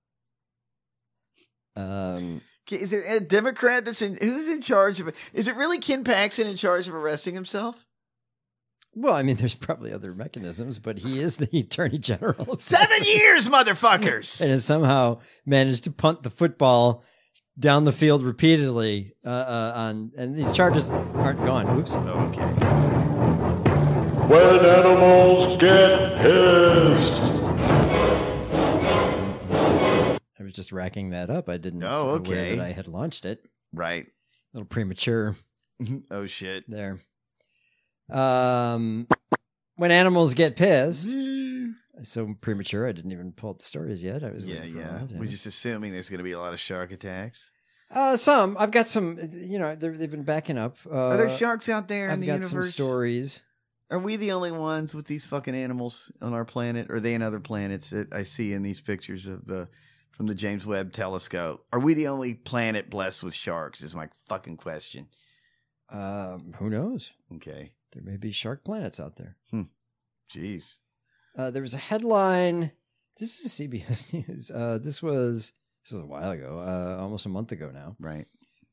Is there a Democrat who's in charge of it? Is it really Ken Paxton in charge of arresting himself? Well, I mean, there's probably other mechanisms, but he is the Attorney General. 7 years, motherfuckers! And has somehow managed to punt the football down the field repeatedly and these charges aren't gone. Oops. Okay. When animals get pissed. I was just racking that up. I didn't know aware that I had launched it. Right. A little premature. Oh, shit. There. When animals get pissed. So premature. I didn't even pull up the stories yet. I was We're just assuming there's going to be a lot of shark attacks. Some. I've got some, they've been backing up. Are there sharks out there in the universe? I've got some stories. Are we the only ones with these fucking animals on our planet? Or are they in other planets that I see in these pictures from the James Webb Telescope? Are we the only planet blessed with sharks is my fucking question. Who knows? Okay. There may be shark planets out there. Jeez. There was a headline. This is CBS News. This was a while ago, almost a month ago now. Right.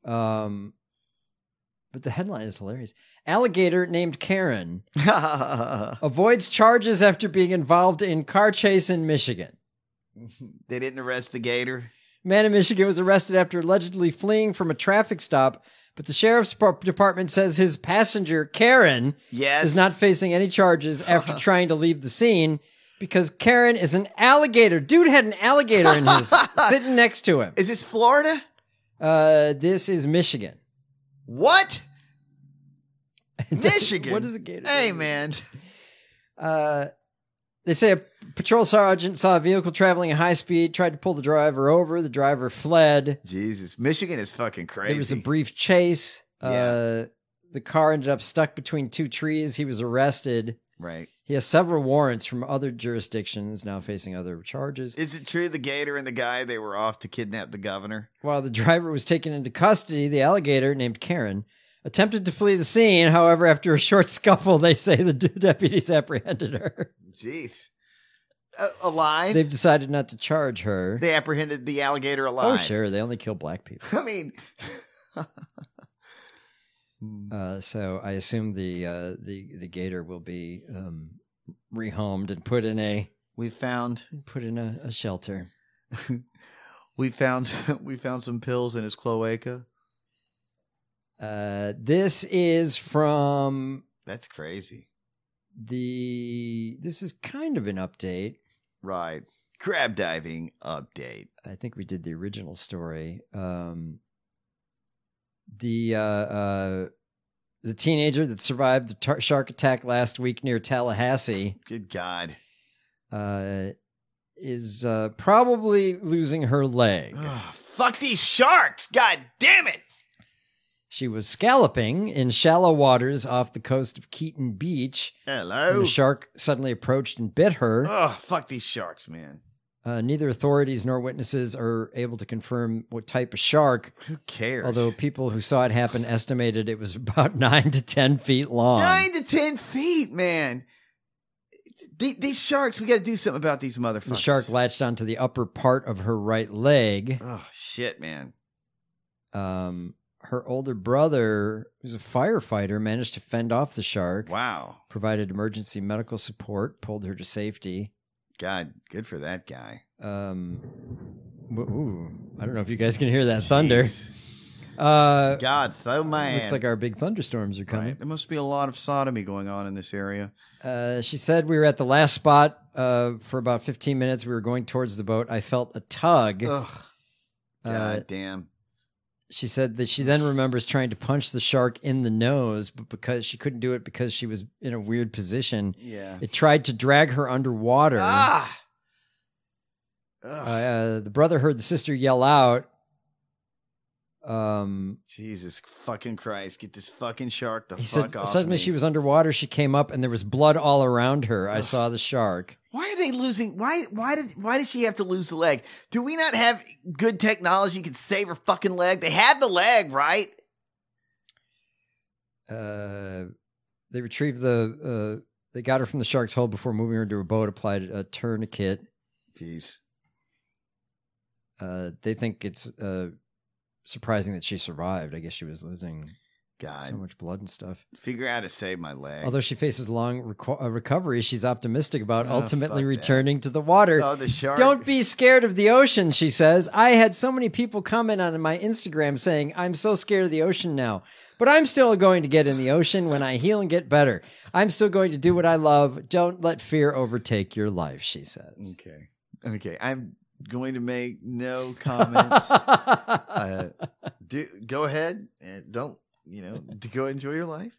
But the headline is hilarious. Alligator named Karen avoids charges after being involved in car chase in Michigan. They didn't arrest the gator? Man in Michigan was arrested after allegedly fleeing from a traffic stop, but the sheriff's department says his passenger, Karen, is not facing any charges after trying to leave the scene because Karen is an alligator. Dude had an alligator in his sitting next to him. Is this Florida? This is Michigan. What? Michigan? What is a gator? Hey, man. They say a patrol sergeant saw a vehicle traveling at high speed, tried to pull the driver over. The driver fled. Jesus. Michigan is fucking crazy. There was a brief chase. Yeah. The car ended up stuck between two trees. He was arrested. Right. He has several warrants from other jurisdictions, now facing other charges. Is it true the gator and the guy, they were off to kidnap the governor? While the driver was taken into custody, the alligator, named Karen, attempted to flee the scene. However, after a short scuffle, they say the deputies apprehended her. Jeez. Alive? They've decided not to charge her. They apprehended the alligator alive. Oh, sure. They only kill black people. I mean... So I assume the gator will be rehomed and put in a shelter. we found some pills in his cloaca. This is from. That's crazy. This is kind of an update, right? Crab diving update. I think we did the original story. The teenager that survived the shark attack last week near Tallahassee. Good God. Is probably losing her leg. Oh, fuck these sharks. God damn it. She was scalloping in shallow waters off the coast of Keaton Beach. Hello. When a shark suddenly approached and bit her. Oh, fuck these sharks, man. Neither authorities nor witnesses are able to confirm what type of shark. Who cares? Although people who saw it happen estimated it was about 9 to 10 feet long. 9 to 10 feet, man. These sharks, we got to do something about these motherfuckers. The shark latched onto the upper part of her right leg. Oh, shit, man. Her older brother, who's a firefighter, managed to fend off the shark. Wow. Provided emergency medical support, pulled her to safety. God, good for that guy. I don't know if you guys can hear that thunder. God, so mad. Looks like our big thunderstorms are coming. Right. There must be a lot of sodomy going on in this area. She said we were at the last spot for about 15 minutes. We were going towards the boat. I felt a tug. Ugh. God damn. She said that she then remembers trying to punch the shark in the nose, but because she couldn't do it because she was in a weird position, it tried to drag her underwater. The brother heard the sister yell out. Jesus fucking Christ, get this fucking shark the fuck off Suddenly me. she was underwater, she came up, and there was blood all around her. I saw the shark. Why are they losing? Why did she have to lose the leg? Do we not have good technology that could save her fucking leg? They had the leg, right? They retrieved they got her from the shark's hole before moving her to a boat, applied a tourniquet. Jeez. They think it's surprising that she survived. I guess she was losing so much blood and stuff. Figure out how to save my leg. Although she faces long recovery, she's optimistic about ultimately returning to the water. Oh, the shark. Don't be scared of the ocean, she says. I had so many people comment on my Instagram saying, I'm so scared of the ocean now. But I'm still going to get in the ocean when I heal and get better. I'm still going to do what I love. Don't let fear overtake your life, she says. Okay. I'm going to make no comments. Go ahead and don't, go enjoy your life.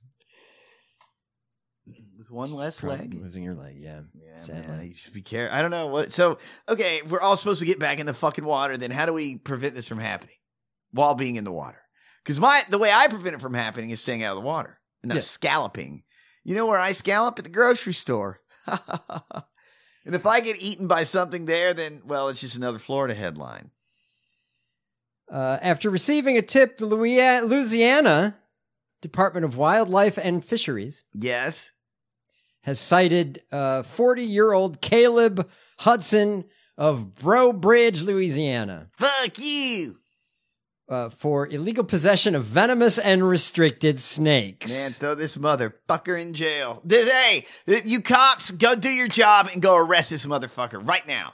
With one less leg. Losing your leg, yeah. Sadly. Man, you should be careful. I don't know what. So, okay, we're all supposed to get back in the fucking water. Then how do we prevent this from happening while being in the water? Because the way I prevent it from happening is staying out of the water and not scalloping. You know where I scallop? At the grocery store. And if I get eaten by something there, then, well, it's just another Florida headline. After receiving a tip, Louisiana Department of Wildlife and Fisheries. Yes. Has cited 40-year-old Caleb Hudson of Breaux Bridge, Louisiana. Fuck you. For illegal possession of venomous and restricted snakes. Man, throw this motherfucker in jail. Hey, you cops, go do your job and go arrest this motherfucker right now.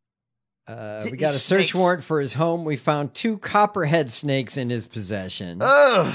We got a search warrant for his home. We found 2 copperhead snakes in his possession. Ugh.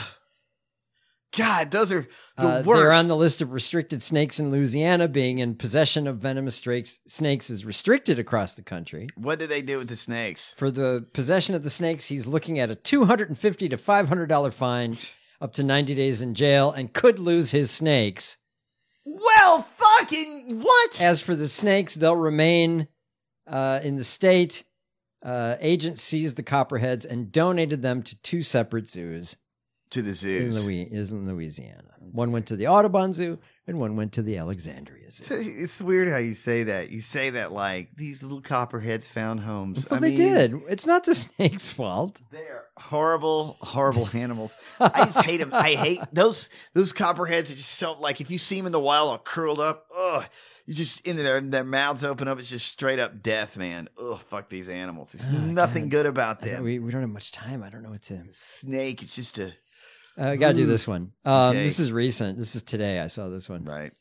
God, those are the worst. They're on the list of restricted snakes in Louisiana. Being in possession of venomous snakes is restricted across the country. What did they do with the snakes? For the possession of the snakes, he's looking at a $250 to $500 fine, up to 90 days in jail, and could lose his snakes. Well, fucking what? As for the snakes, they'll remain in the state. Agents seized the copperheads and donated them to 2 separate zoos. To the zoos. In Louisiana. One went to the Audubon Zoo and one went to the Alexandria Zoo. It's weird how you say that. You say that like these little copperheads found homes. Well, they did. It's not the snake's fault. They are horrible, horrible animals. I just hate them. I hate those copperheads are just so like if you see them in the wild all curled up, ugh. You just in their mouths open up. It's just straight up death, man. Ugh, fuck these animals. There's nothing good about them. We don't have much time. I don't know what to. Snake. It's just a. I got to do this one. Okay. This is recent. This is today. I saw this one. Right.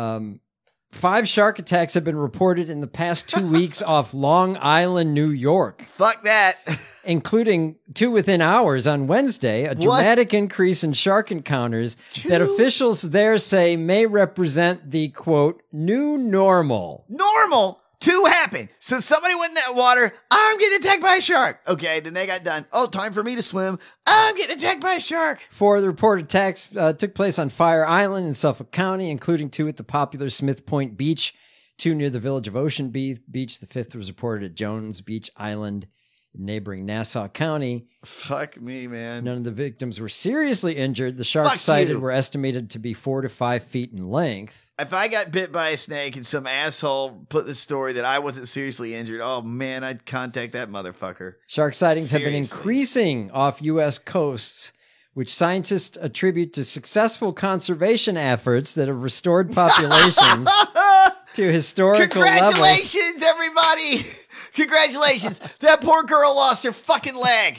5 shark attacks have been reported in the past 2 weeks off Long Island, New York. Fuck that. Including 2 within hours on Wednesday, a dramatic increase in shark encounters that officials there say may represent the, quote, new normal. Normal? 2 happened. So somebody went in that water. I'm getting attacked by a shark. Okay, then they got done. Oh, time for me to swim. I'm getting attacked by a shark. 4 of the reported attacks took place on Fire Island in Suffolk County, including 2 at the popular Smith Point Beach, 2 near the village of Ocean Beach. The 5th was reported at Jones Beach Island in neighboring Nassau County. Fuck me, man. None of the victims were seriously injured. The sharks cited were estimated to be 4 to 5 feet in length. If I got bit by a snake and some asshole put the story that I wasn't seriously injured, oh man, I'd contact that motherfucker. Shark sightings have been increasing off U.S. coasts, which scientists attribute to successful conservation efforts that have restored populations to historical levels. Congratulations, everybody! Congratulations. That poor girl lost her fucking leg.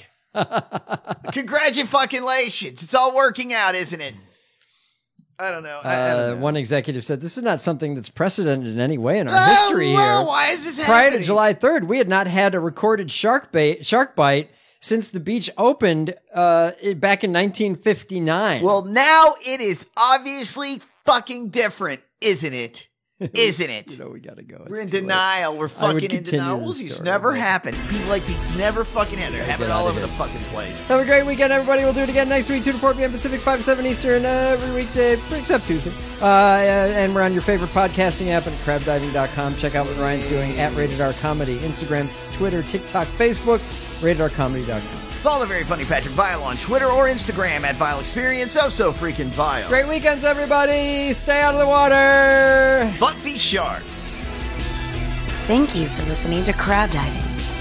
Congratulations. It's all working out, isn't it? I don't know. I don't know. One executive said, this is not something that's precedented in any way in our history here. Why is this Prior happening? to July 3rd, we had not had a recorded shark bite since the beach opened back in 1959. Well, now it is obviously fucking different, isn't it? Isn't it? You know, we gotta go. We're in denial. We're fucking in denial. It's never happened. People like these never fucking happen. They're happening all over the fucking place. Have a great weekend, everybody. We'll do it again next week, 2 to 4 p.m. Pacific, 5 to 7 Eastern, every weekday, except Tuesday. And we're on your favorite podcasting app at crabdiving.com. Check out what Ryan's doing at Rated R Comedy, Instagram, Twitter, TikTok, Facebook, ratedrcomedy.com. Follow the very funny Patrick Vile on Twitter or Instagram at Vile Experience. Oh, so freaking vile. Great weekends, everybody. Stay out of the water. Fuck these sharks. Thank you for listening to Crab Diving.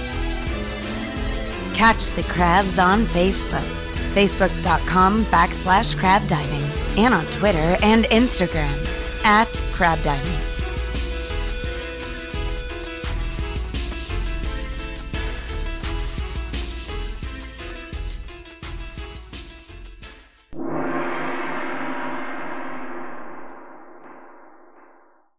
Catch the crabs on Facebook, facebook.com/crabdiving, and on Twitter and Instagram at crabdiving.